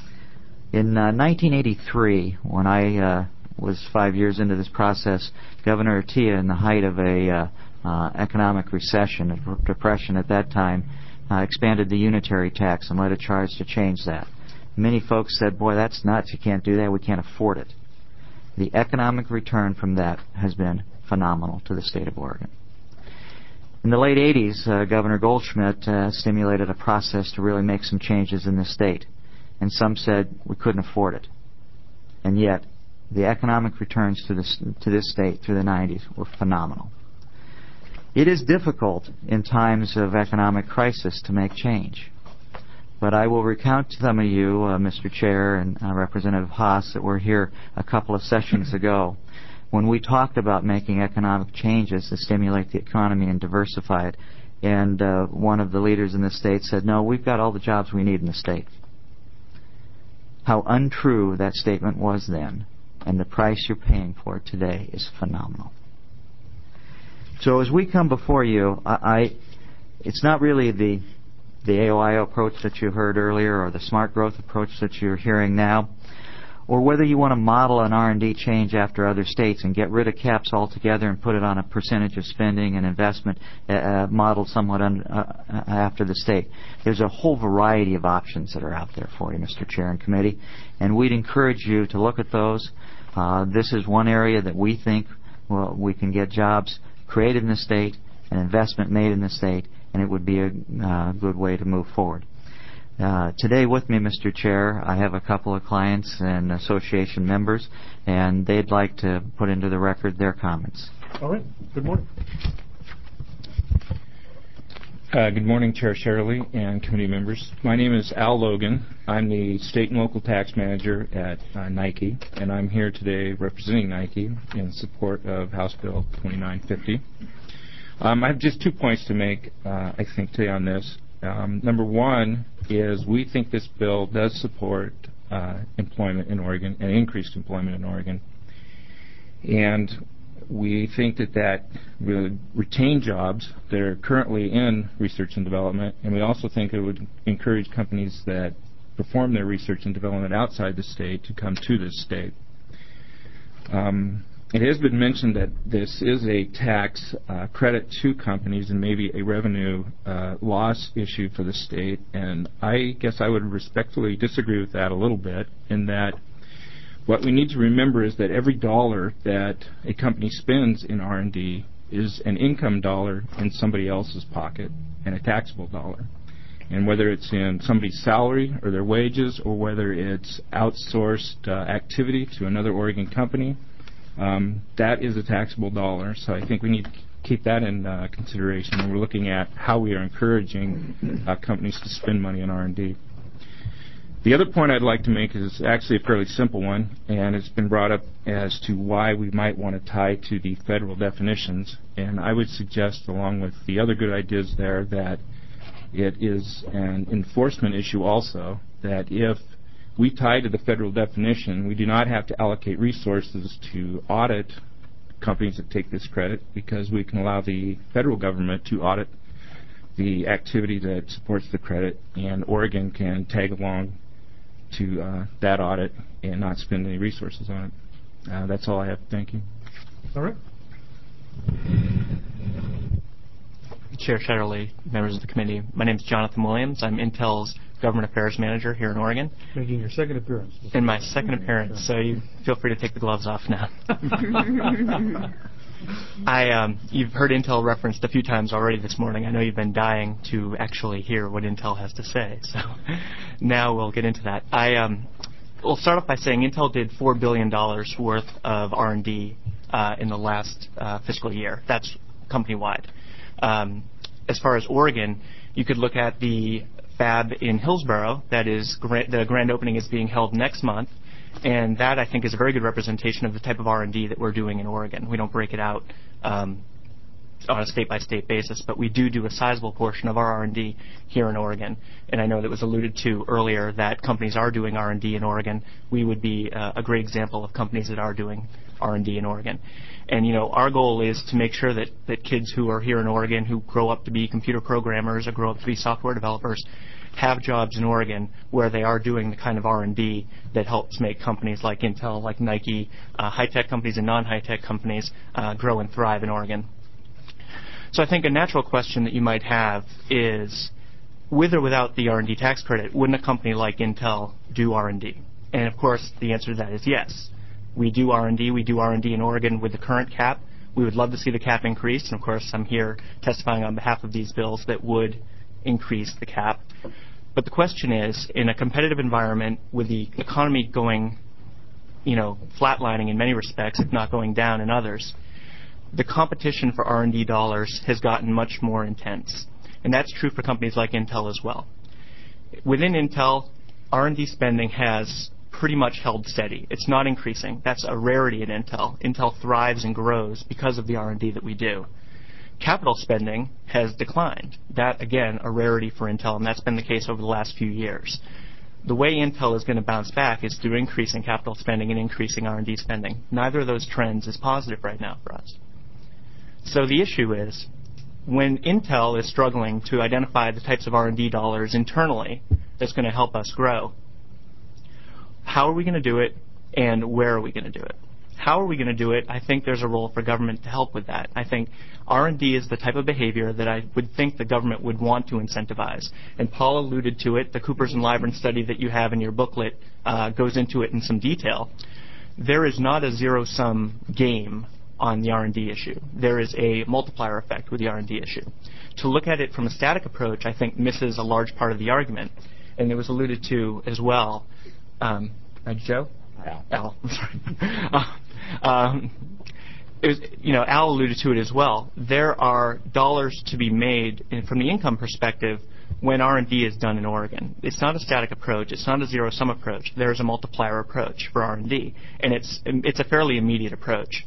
In uh, nineteen eighty-three, when I uh, was five years into this process, Governor Atiyeh, in the height of a uh, uh, economic recession, a depression at that time, uh, expanded the unitary tax and led a charge to change that. Many folks said, boy, that's nuts, you can't do that, we can't afford it. The economic return from that has been phenomenal to the state of Oregon. In the late eighties, uh, Governor Goldschmidt uh, stimulated a process to really make some changes in the state. And some said we couldn't afford it. And yet, the economic returns to this, to this state through the nineties were phenomenal. It is difficult in times of economic crisis to make change. But I will recount to some of you, uh, Mister Chair and uh, Representative Haas, that were here a couple of sessions ago when we talked about making economic changes to stimulate the economy and diversify it. And uh, one of the leaders in the state said, no, we've got all the jobs we need in the state. How untrue that statement was then, and the price you're paying for it today is phenomenal. So as we come before you, I, I it's not really the the A O I O approach that you heard earlier or the smart growth approach that you're hearing now, or whether you want to model an R and D change after other states and get rid of caps altogether and put it on a percentage of spending and investment uh, modeled somewhat un, uh, after the state. There's a whole variety of options that are out there for you, Mister Chair and Committee, and we'd encourage you to look at those. Uh, this is one area that we think well, we can get jobs created in the state and investment made in the state, and it would be a uh, good way to move forward. Uh, today with me, Mister Chair, I have a couple of clients and association members, and they'd like to put into the record their comments. All right. Good morning. Uh, good morning, Chair Sherley and committee members. My name is Al Logan. I'm the state and local tax manager at uh, Nike, and I'm here today representing Nike in support of House Bill twenty-nine fifty. Um, I have just two points to make, uh, I think, today on this. Um, number one is we think this bill does support uh, employment in Oregon and increased employment in Oregon. And we think that that will retain jobs that are currently in research and development, and we also think it would encourage companies that perform their research and development outside the state to come to this state. Um, it has been mentioned that this is a tax uh, credit to companies and maybe a revenue uh, loss issue for the state, and I guess I would respectfully disagree with that a little bit, in that what we need to remember is that every dollar that a company spends in R and D is an income dollar in somebody else's pocket and a taxable dollar. And whether it's in somebody's salary or their wages, or whether it's outsourced uh, activity to another Oregon company, um, that is a taxable dollar. So I think we need to keep that in uh, consideration when we're looking at how we are encouraging uh, companies to spend money in R and D. The other point I'd like to make is actually a fairly simple one, and it's been brought up as to why we might want to tie to the federal definitions. And I would suggest, along with the other good ideas there, that it is an enforcement issue also, that if we tie to the federal definition, we do not have to allocate resources to audit companies that take this credit, because we can allow the federal government to audit the activity that supports the credit, and Oregon can tag along to uh, that audit and not spend any resources on it. Uh, that's all I have. Thank you. All right. Chair Shetterly, members of the committee, my name is Jonathan Williams. I'm Intel's Government Affairs Manager here in Oregon. Making your second appearance. In my second appearance, so you feel free to take the gloves off now. I, um, you've heard Intel referenced a few times already this morning. I know you've been dying to actually hear what Intel has to say, so now we'll get into that. I um, will start off by saying Intel did four billion dollars worth of R and D uh, in the last uh, fiscal year. That's company-wide. Um, as far as Oregon, you could look at the fab in Hillsboro. That is, gra- the grand opening is being held next month. And that, I think, is a very good representation of the type of R and D that we're doing in Oregon. We don't break it out um, on a state-by-state basis, but we do do a sizable portion of our R and D here in Oregon. And I know that was alluded to earlier that companies are doing R and D in Oregon. We would be uh, a great example of companies that are doing R and D in Oregon. And, you know, our goal is to make sure that, that kids who are here in Oregon who grow up to be computer programmers or grow up to be software developers have jobs in Oregon where they are doing the kind of R and D that helps make companies like Intel, like Nike, uh, high-tech companies and non-high-tech companies uh, grow and thrive in Oregon. So I think a natural question that you might have is, with or without the R and D tax credit, wouldn't a company like Intel do R and D? And, of course, the answer to that is yes. We do R and D. We do R and D in Oregon with the current cap. We would love to see the cap increased. And, of course, I'm here testifying on behalf of these bills that would increase the cap. But the question is, in a competitive environment with the economy going, you know, flatlining in many respects, if not going down in others, the competition for R and D dollars has gotten much more intense. And that's true for companies like Intel as well. Within Intel, R and D spending has pretty much held steady. It's not increasing. That's a rarity in Intel. Intel thrives and grows because of the R and D that we do. Capital spending has declined. That, again, a rarity for Intel, and that's been the case over the last few years. The way Intel is going to bounce back is through increasing capital spending and increasing R and D spending. Neither of those trends is positive right now for us. So the issue is, when Intel is struggling to identify the types of R and D dollars internally that's going to help us grow, how are we going to do it, and where are we going to do it? How are we going to do it? I think there's a role for government to help with that. I think R and D is the type of behavior that I would think the government would want to incentivize. And Paul alluded to it. The Coopers and Lybrand study that you have in your booklet uh, goes into it in some detail. There is not a zero-sum game on the R and D issue. There is a multiplier effect with the R and D issue. To look at it from a static approach, I think, misses a large part of the argument. And it was alluded to as well. Um, uh, Joe? Al. Al. I'm sorry. uh, um, it was, you know, Al alluded to it as well. There are dollars to be made in, from the income perspective when R and D is done in Oregon. It's not a static approach. It's not a zero-sum approach. There's a multiplier approach for R and D, and it's it's a fairly immediate approach.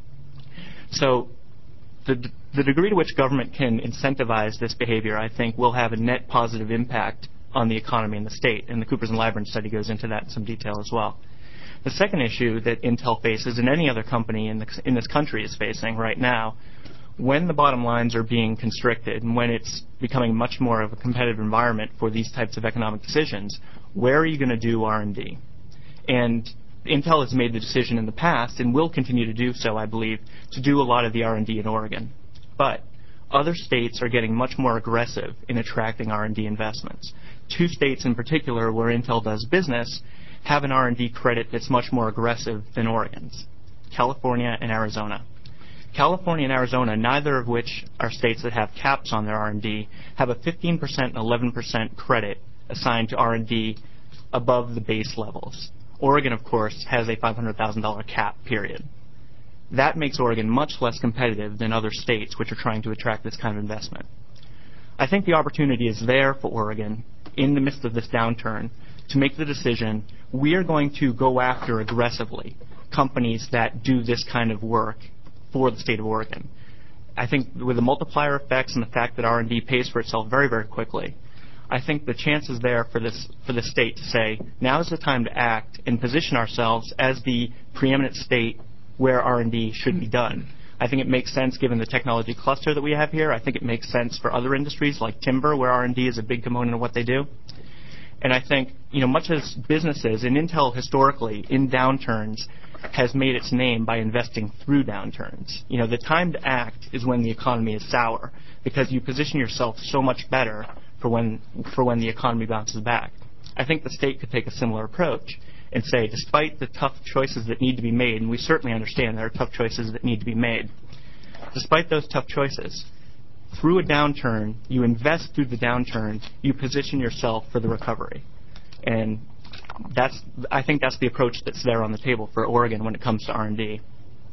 So the the degree to which government can incentivize this behavior, I think, will have a net positive impact on the economy in the state, and the Coopers and Lybrand study goes into that in some detail as well. The second issue that Intel faces, and any other company in, the, in this country is facing right now, when the bottom lines are being constricted and when it's becoming much more of a competitive environment for these types of economic decisions, where are you going to do R and D? And Intel has made the decision in the past, and will continue to do so, I believe, to do a lot of the R and D in Oregon. But other states are getting much more aggressive in attracting R and D investments. Two states in particular where Intel does business have an R and D credit that's much more aggressive than Oregon's, California and Arizona. California and Arizona, neither of which are states that have caps on their R and D, have a fifteen percent and eleven percent credit assigned to R and D above the base levels. Oregon, of course, has a five hundred thousand dollars cap, period. That makes Oregon much less competitive than other states which are trying to attract this kind of investment. I think the opportunity is there for Oregon in the midst of this downturn to make the decision, we are going to go after aggressively companies that do this kind of work for the state of Oregon. I think with the multiplier effects and the fact that R and D pays for itself very, very quickly, I think the chance is there for this for the state to say, now is the time to act and position ourselves as the preeminent state where R and D should be done. I think it makes sense given the technology cluster that we have here. I think it makes sense for other industries like timber, where R and D is a big component of what they do. And I think, you know, much as businesses, and Intel historically, in downturns, has made its name by investing through downturns. You know, the time to act is when the economy is sour, because you position yourself so much better for when for when the economy bounces back. I think the state could take a similar approach and say, despite the tough choices that need to be made, and we certainly understand there are tough choices that need to be made, despite those tough choices, through a downturn, you invest through the downturn, you position yourself for the recovery. And that's, I think that's the approach that's there on the table for Oregon when it comes to R and D.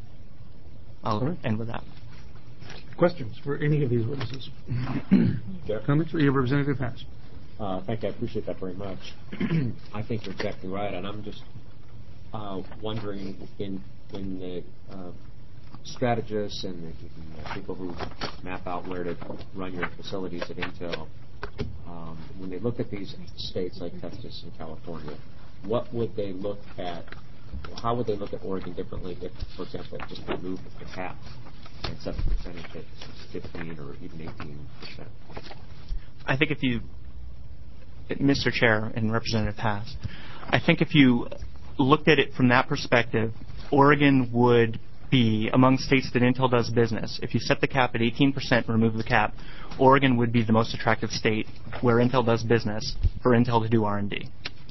I'll right. end with that. Questions for any of these witnesses? Comments? Your Representative Haas. Uh, thank you. I appreciate that very much. I think you're exactly right, and I'm just uh, wondering in in the uh, strategists and the, the people who map out where to run your facilities at Intel, um, when they look at these states like Texas and California, what would they look at? How would they look at Oregon differently if, for example, it just removed the cap and set the percentage at fifteen or even eighteen percent? I think if you, Mister Chair and Representative Haas, I think if you looked at it from that perspective, Oregon would be among states that Intel does business. If you set the cap at eighteen percent and remove the cap, Oregon would be the most attractive state where Intel does business for Intel to do R and D.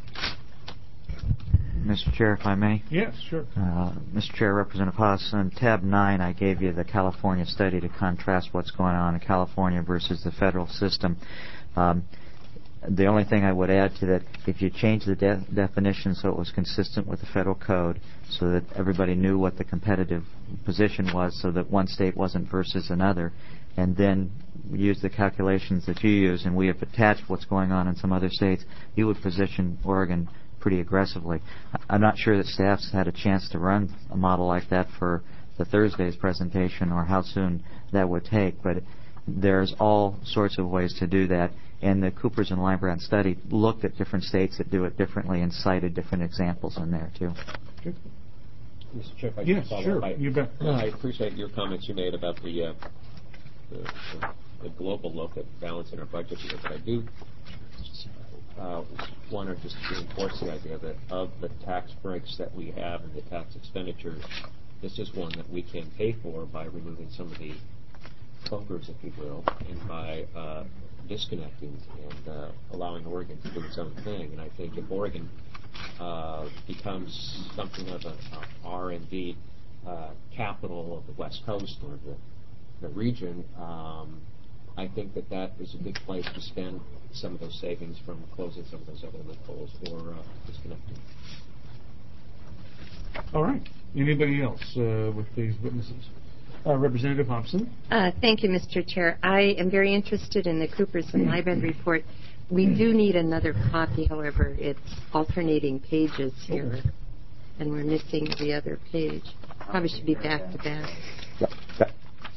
Mister Chair, if I may. Yes, sure. Uh, Mister Chair, Representative Haas, on tab nine, I gave you the California study to contrast what's going on in California versus the federal system. Um, the only thing I would add to that, if you change the de- definition so it was consistent with the federal code, so that everybody knew what the competitive position was, so that one state wasn't versus another, and then use the calculations that you use, and we have attached what's going on in some other states, you would position Oregon pretty aggressively. I'm not sure that staff's had a chance to run a model like that for the Thursday's presentation or how soon that would take, but there's all sorts of ways to do that, and the Coopers and Lybrand study looked at different states that do it differently and cited different examples in there, too. Sure. Mister Chair, if I yes, can follow sure. up, I, you bet. I appreciate your comments you made about the, uh, the, the, the global look at balancing our budget here, but I do uh, want to just reinforce the idea that of the tax breaks that we have and the tax expenditures, this is one that we can pay for by removing some of the bunkers, if you will, and by uh, disconnecting and uh, allowing Oregon to do its own thing. And I think if Oregon uh, becomes something of an R and D uh, capital of the West Coast or the, the region, um, I think that that is a good place to spend some of those savings from closing some of those other loopholes or uh, disconnecting. All right. Anybody else uh, with these witnesses? Uh, Representative Hobson. Uh, thank you, Mister Chair. I am very interested in the Coopers and Lieben report. We do need another copy, however. It's alternating pages here, and we're missing the other page. Probably should be back to back. Yep.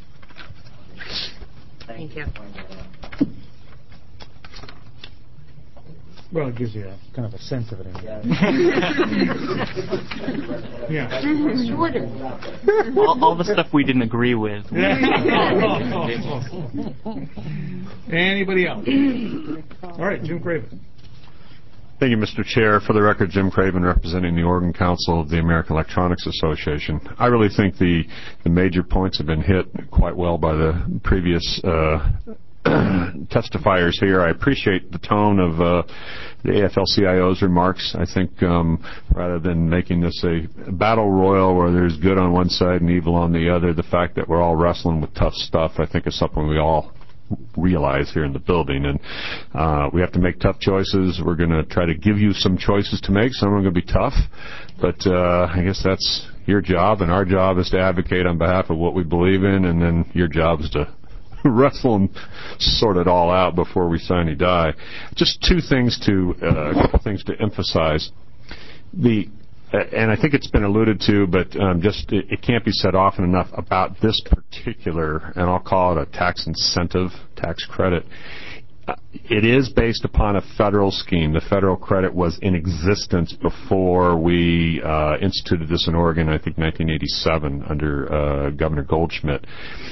Thank you. Well, it gives you a, kind of a sense of it. Yeah. Shorter. all, all the stuff we didn't agree with. Anybody else? All right, Jim Craven. Thank you, Mister Chair. For the record, Jim Craven, representing the Oregon Council of the American Electronics Association. I really think the, the major points have been hit quite well by the previous uh, testifiers here. I appreciate the tone of uh, the A F L C I O's remarks. I think um, rather than making this a battle royal where there's good on one side and evil on the other, the fact that we're all wrestling with tough stuff, I think is something we all realize here in the building. And uh, we have to make tough choices. We're going to try to give you some choices to make. Some are going to be tough, but uh, I guess that's your job, and our job is to advocate on behalf of what we believe in, and then your job is to wrestle and sort it all out before we sign die. Just two things to, uh, a couple things to emphasize. The And I think it's been alluded to, but um, just it, it can't be said often enough about this particular, and I'll call it a tax incentive, tax credit. Uh, it is based upon a federal scheme. The federal credit was in existence before we uh, instituted this in Oregon, I think nineteen eighty-seven, under uh, Governor Goldschmidt.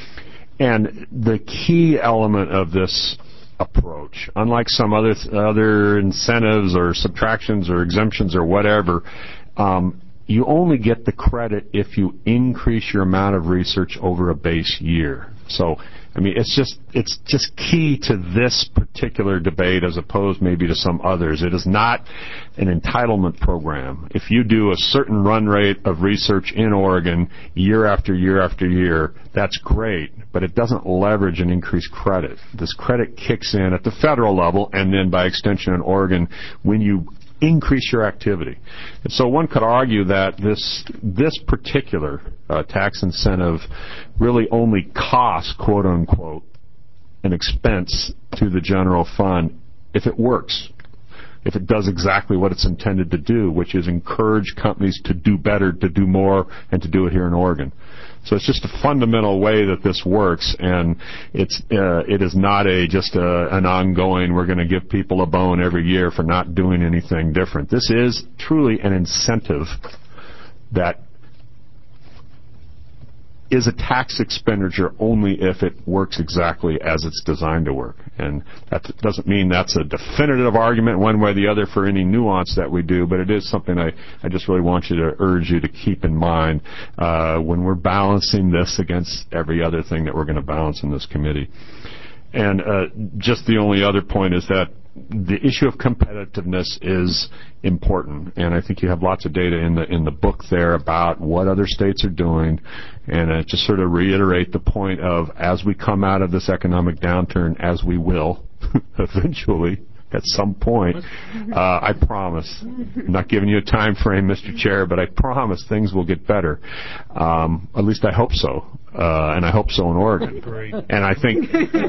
And the key element of this approach, unlike some other other incentives or subtractions or exemptions or whatever, Um, you only get the credit if you increase your amount of research over a base year. So, I mean, it's just it's just key to this particular debate as opposed maybe to some others. It is not an entitlement program. If you do a certain run rate of research in Oregon year after year after year, that's great, but it doesn't leverage an increased credit. This credit kicks in at the federal level and then by extension in Oregon when you increase your activity. And so one could argue that this this particular uh, tax incentive really only costs, quote unquote, an expense to the general fund if it works, if it does exactly what it's intended to do, which is encourage companies to do better, to do more, and to do it here in Oregon. So it's just a fundamental way that this works, and it's uh, it is not a just a, an ongoing, we're going to give people a bone every year for not doing anything different. This is truly an incentive that is a tax expenditure only if it works exactly as it's designed to work. And that doesn't mean that's a definitive argument one way or the other for any nuance that we do, but it is something I, I just really want you to urge you to keep in mind uh, when we're balancing this against every other thing that we're going to balance in this committee. And uh, just the only other point is that the issue of competitiveness is important, and I think you have lots of data in the in the book there about what other states are doing, and uh, just sort of reiterate the point of as we come out of this economic downturn, as we will eventually at some point, uh, I promise, I'm not giving you a time frame, Mister Chair, but I promise things will get better. Um, at least I hope so. Uh, and I hope so in Oregon. Great. And I think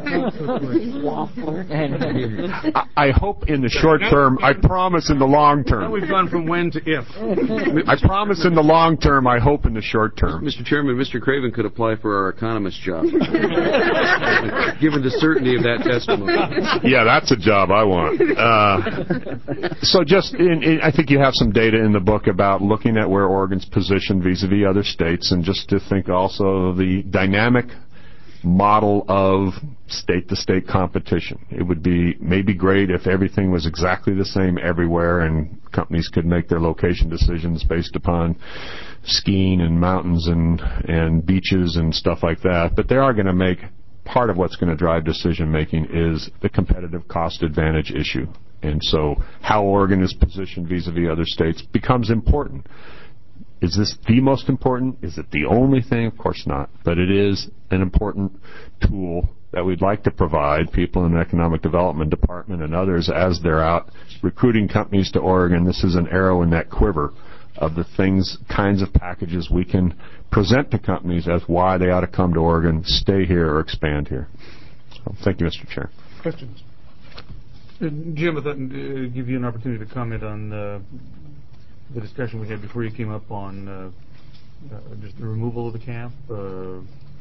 I, I hope in the short term, I promise in the long term. Now we've gone from when to if. I promise in the long term, I hope in the short term. Mister Chairman, Mister Craven could apply for our economist job. Given the certainty of that testimony. Yeah, that's a job I want. Uh, so just, in, in, I think you have some data in the book about looking at where Oregon's positioned vis-a-vis other states, and just to think also of the dynamic model of state-to-state competition. It would be maybe great if everything was exactly the same everywhere and companies could make their location decisions based upon skiing and mountains and, and beaches and stuff like that. But they are going to make, part of what's going to drive decision-making is the competitive cost advantage issue. And so how Oregon is positioned vis-a-vis other states becomes important. Is this the most important? Is it the only thing? Of course not. But it is an important tool that we'd like to provide people in the Economic Development Department and others as they're out recruiting companies to Oregon. This is an arrow in that quiver of the things, kinds of packages we can present to companies as why they ought to come to Oregon, stay here, or expand here. So, thank you, Mister Chair. Questions? Uh, Jim, I thought uh, give you an opportunity to comment on uh, the discussion we had before you came up on uh, uh, just the removal of the cap. Uh,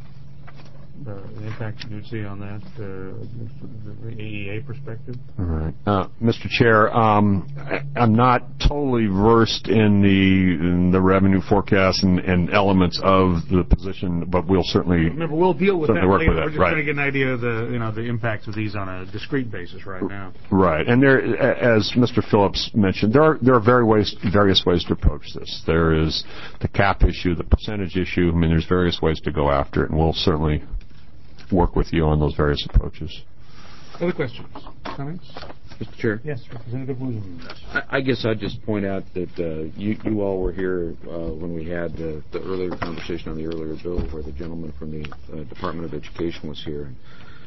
Uh, the impact you would see on that, uh, the A E A perspective? All right. Uh, Mister Chair, um, I, I'm not totally versed in the in the revenue forecast and, and elements of the position, but we'll certainly Remember, we'll deal with that work later. with that. We're just right. trying to get an idea of the, you know, the impacts of these on a discrete basis right now. Right, and there, as Mister Phillips mentioned, there are there are very ways, various ways to approach this. There is the cap issue, the percentage issue. I mean, there's various ways to go after it, and we'll certainly work with you on those various approaches. Other questions? Comments? Mister Chair? Yes, Representative Williams. I, I guess I'd just point out that uh, you, you all were here uh, when we had uh, the earlier conversation on the earlier bill where the gentleman from the uh, Department of Education was here and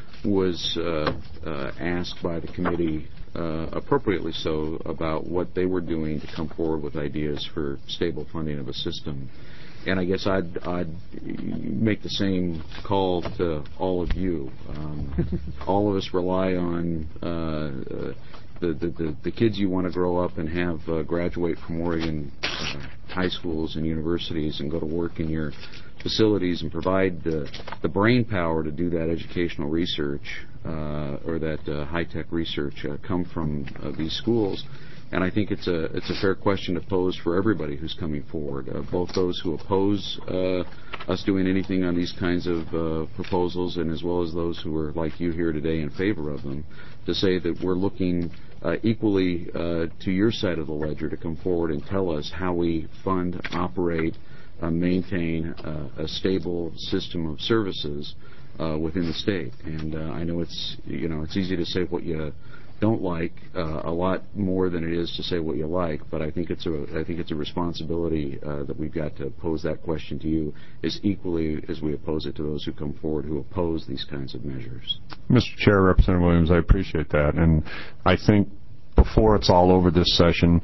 was uh, uh, asked by the committee, uh, appropriately so, about what they were doing to come forward with ideas for stable funding of a system. And I guess I'd, I'd make the same call to all of you. Um, all of us rely on uh, uh, the, the, the, the kids you want to grow up and have uh, graduate from Oregon uh, high schools and universities and go to work in your facilities and provide the, the brain power to do that educational research uh, or that uh, high-tech research uh, come from uh, these schools. And I think it's a it's a fair question to pose for everybody who's coming forward, uh, both those who oppose uh, us doing anything on these kinds of uh, proposals, and as well as those who are like you here today in favor of them, to say that we're looking uh, equally uh, to your side of the ledger to come forward and tell us how we fund, operate, uh, maintain uh, a stable system of services uh, within the state. And uh, I know it's you know it's easy to say what you don't like uh, a lot more than it is to say what you like, but I think it's a I think it's a responsibility uh, that we've got to pose that question to you as equally as we oppose it to those who come forward who oppose these kinds of measures. Mister Chair, Representative Williams, I appreciate that, and I think before it's all over this session,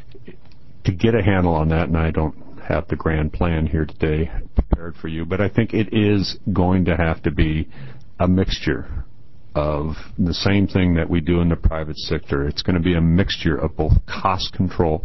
to get a handle on that, and I don't have the grand plan here today prepared for you, but I think it is going to have to be a mixture of the same thing that we do in the private sector. It's going to be a mixture of both cost control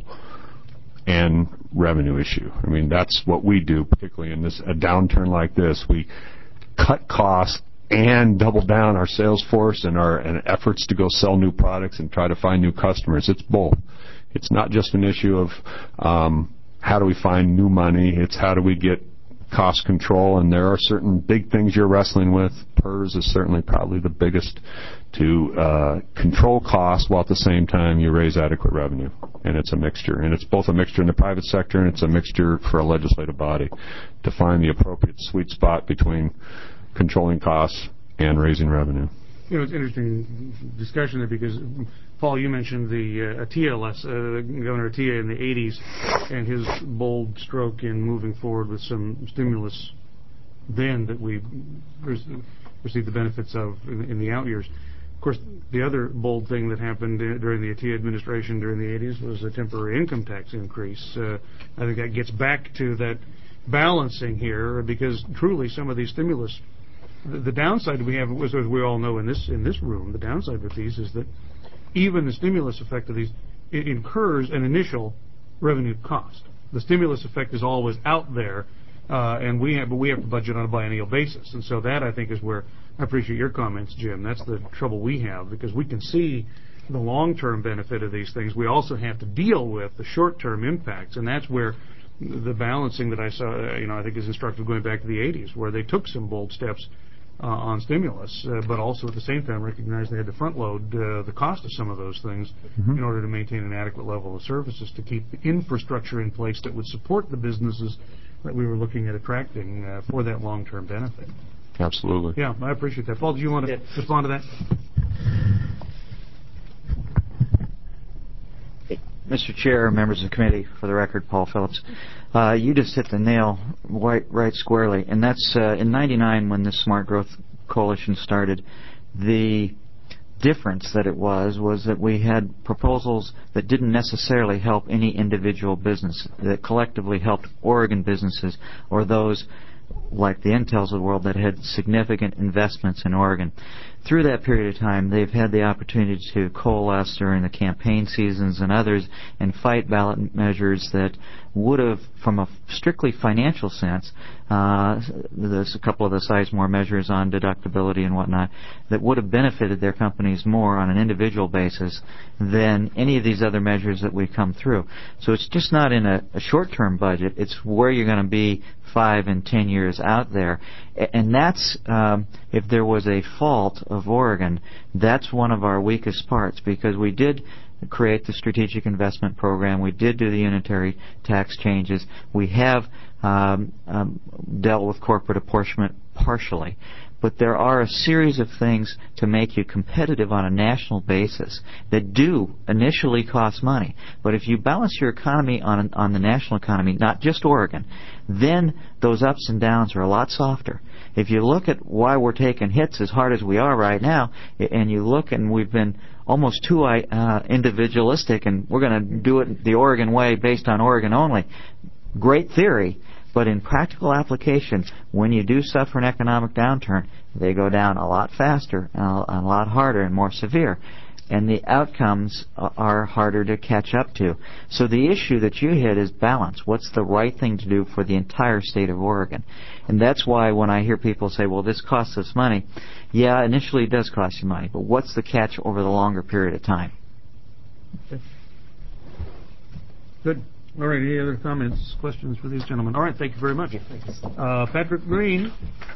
and revenue issue. I mean, that's what we do, particularly in this a downturn like this. We cut costs and double down our sales force and our and efforts to go sell new products and try to find new customers. It's both. It's not just an issue of um, how do we find new money. It's how do we get cost control, and there are certain big things you're wrestling with. P E R S is certainly probably the biggest to uh, control costs while at the same time you raise adequate revenue. And it's a mixture. And it's both a mixture in the private sector and it's a mixture for a legislative body to find the appropriate sweet spot between controlling costs and raising revenue. You know, it's an interesting discussion there because, Paul, you mentioned the uh, T L S, uh, Governor Atiyeh in the eighties, and his bold stroke in moving forward with some stimulus then that we re- received the benefits of in, in the out years. Of course, the other bold thing that happened during the Atiyeh administration during the eighties was a temporary income tax increase. Uh, I think that gets back to that balancing here because truly some of these stimulus The, the downside we have, as we all know in this in this room, the downside with these is that even the stimulus effect of these it incurs an initial revenue cost. The stimulus effect is always out there, uh, and we have, but we have to budget on a biennial basis. And so that I think is where I appreciate your comments, Jim. That's the trouble we have because we can see the long-term benefit of these things. We also have to deal with the short-term impacts, and that's where the balancing that I saw, you know, I think is instructive going back to the eighties, where they took some bold steps Uh, on stimulus, uh, but also at the same time recognize they had to front load uh, the cost of some of those things mm-hmm. in order to maintain an adequate level of services to keep the infrastructure in place that would support the businesses that we were looking at attracting uh, for that long-term benefit. Absolutely. Yeah, I appreciate that. Paul, do you want to yeah. respond to that? Mister Chair, members of the committee, for the record, Paul Phillips. Uh, you just hit the nail right, right squarely, and that's uh, in ninety-nine when this Smart Growth Coalition started. The difference that it was was that we had proposals that didn't necessarily help any individual business, that collectively helped Oregon businesses or those like the Intels of the world that had significant investments in Oregon. Through that period of time, they've had the opportunity to coalesce during the campaign seasons and others and fight ballot measures that would have, from a strictly financial sense, uh, there's a couple of the Sizemore measures on deductibility and whatnot, that would have benefited their companies more on an individual basis than any of these other measures that we come through. So it's just not in a, a short-term budget. It's where you're going to be five and ten years out there. And that's, um, if there was a fault of Oregon, that's one of our weakest parts, because we did create the strategic investment program. We did do the unitary tax changes. We have um, um, dealt with corporate apportionment partially. But there are a series of things to make you competitive on a national basis that do initially cost money. But if you balance your economy on on the national economy, not just Oregon, then those ups and downs are a lot softer. If you look at why we're taking hits as hard as we are right now, and you look and we've been almost too uh, individualistic and we're going to do it the Oregon way based on Oregon only, great theory. But in practical application, when you do suffer an economic downturn, they go down a lot faster, and a lot harder, and more severe. And the outcomes are harder to catch up to. So the issue that you hit is balance. What's the right thing to do for the entire state of Oregon? And that's why when I hear people say, well, this costs us money, yeah, initially it does cost you money, but what's the catch over the longer period of time? Okay. Good. All right, any other comments, questions for these gentlemen? All right, thank you very much. Uh, Patrick Green,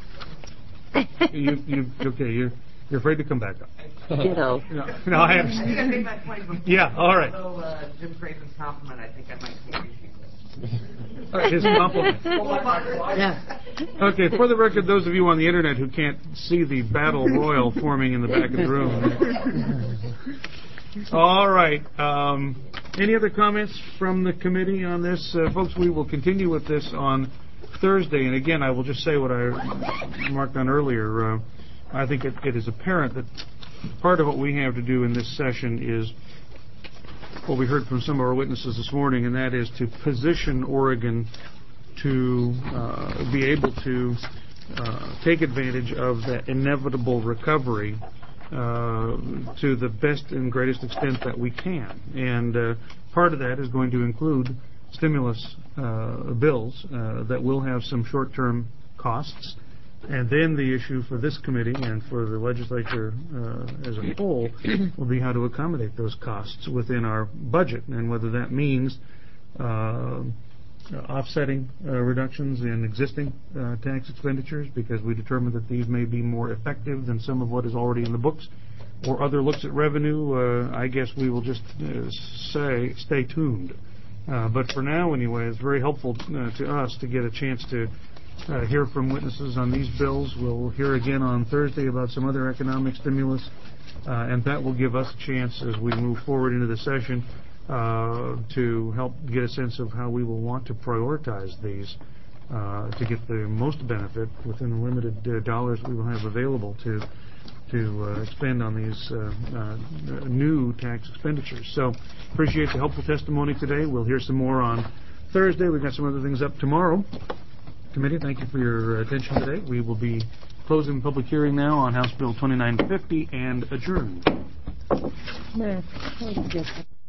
you, you, okay, you're, you're afraid to come back up. Ditto. No, no, I I understand. think I made my point before. Yeah, all right. So, uh, Jim Craven's compliment, I think I might take issue with. All right, his compliment. Yeah. Okay, for the record, those of you on the internet who can't see the battle royal forming in the back of the room. All right. Um, any other comments from the committee on this? Uh, folks, we will continue with this on Thursday. And again, I will just say what I marked on earlier. Uh, I think it, it is apparent that part of what we have to do in this session is what we heard from some of our witnesses this morning, and that is to position Oregon to uh, be able to uh, take advantage of that inevitable recovery Uh, to the best and greatest extent that we can. And uh, part of that is going to include stimulus uh, bills uh, that will have some short-term costs. And then the issue for this committee and for the legislature uh, as a whole will be how to accommodate those costs within our budget, and whether that means uh, offsetting uh, reductions in existing uh, tax expenditures because we determine that these may be more effective than some of what is already in the books, or other looks at revenue. Uh, I guess we will just uh, say stay tuned. Uh, but for now, anyway, it's very helpful uh, to us to get a chance to uh, hear from witnesses on these bills. We'll hear again on Thursday about some other economic stimulus, uh, and that will give us a chance as we move forward into the session Uh, to help get a sense of how we will want to prioritize these uh, to get the most benefit within the limited uh, dollars we will have available to to uh, expend on these uh, uh, new tax expenditures. So appreciate the helpful testimony today. We'll hear some more on Thursday. We've got some other things up tomorrow. Committee, thank you for your attention today. We will be closing the public hearing now on House Bill twenty-nine fifty and adjourned. No,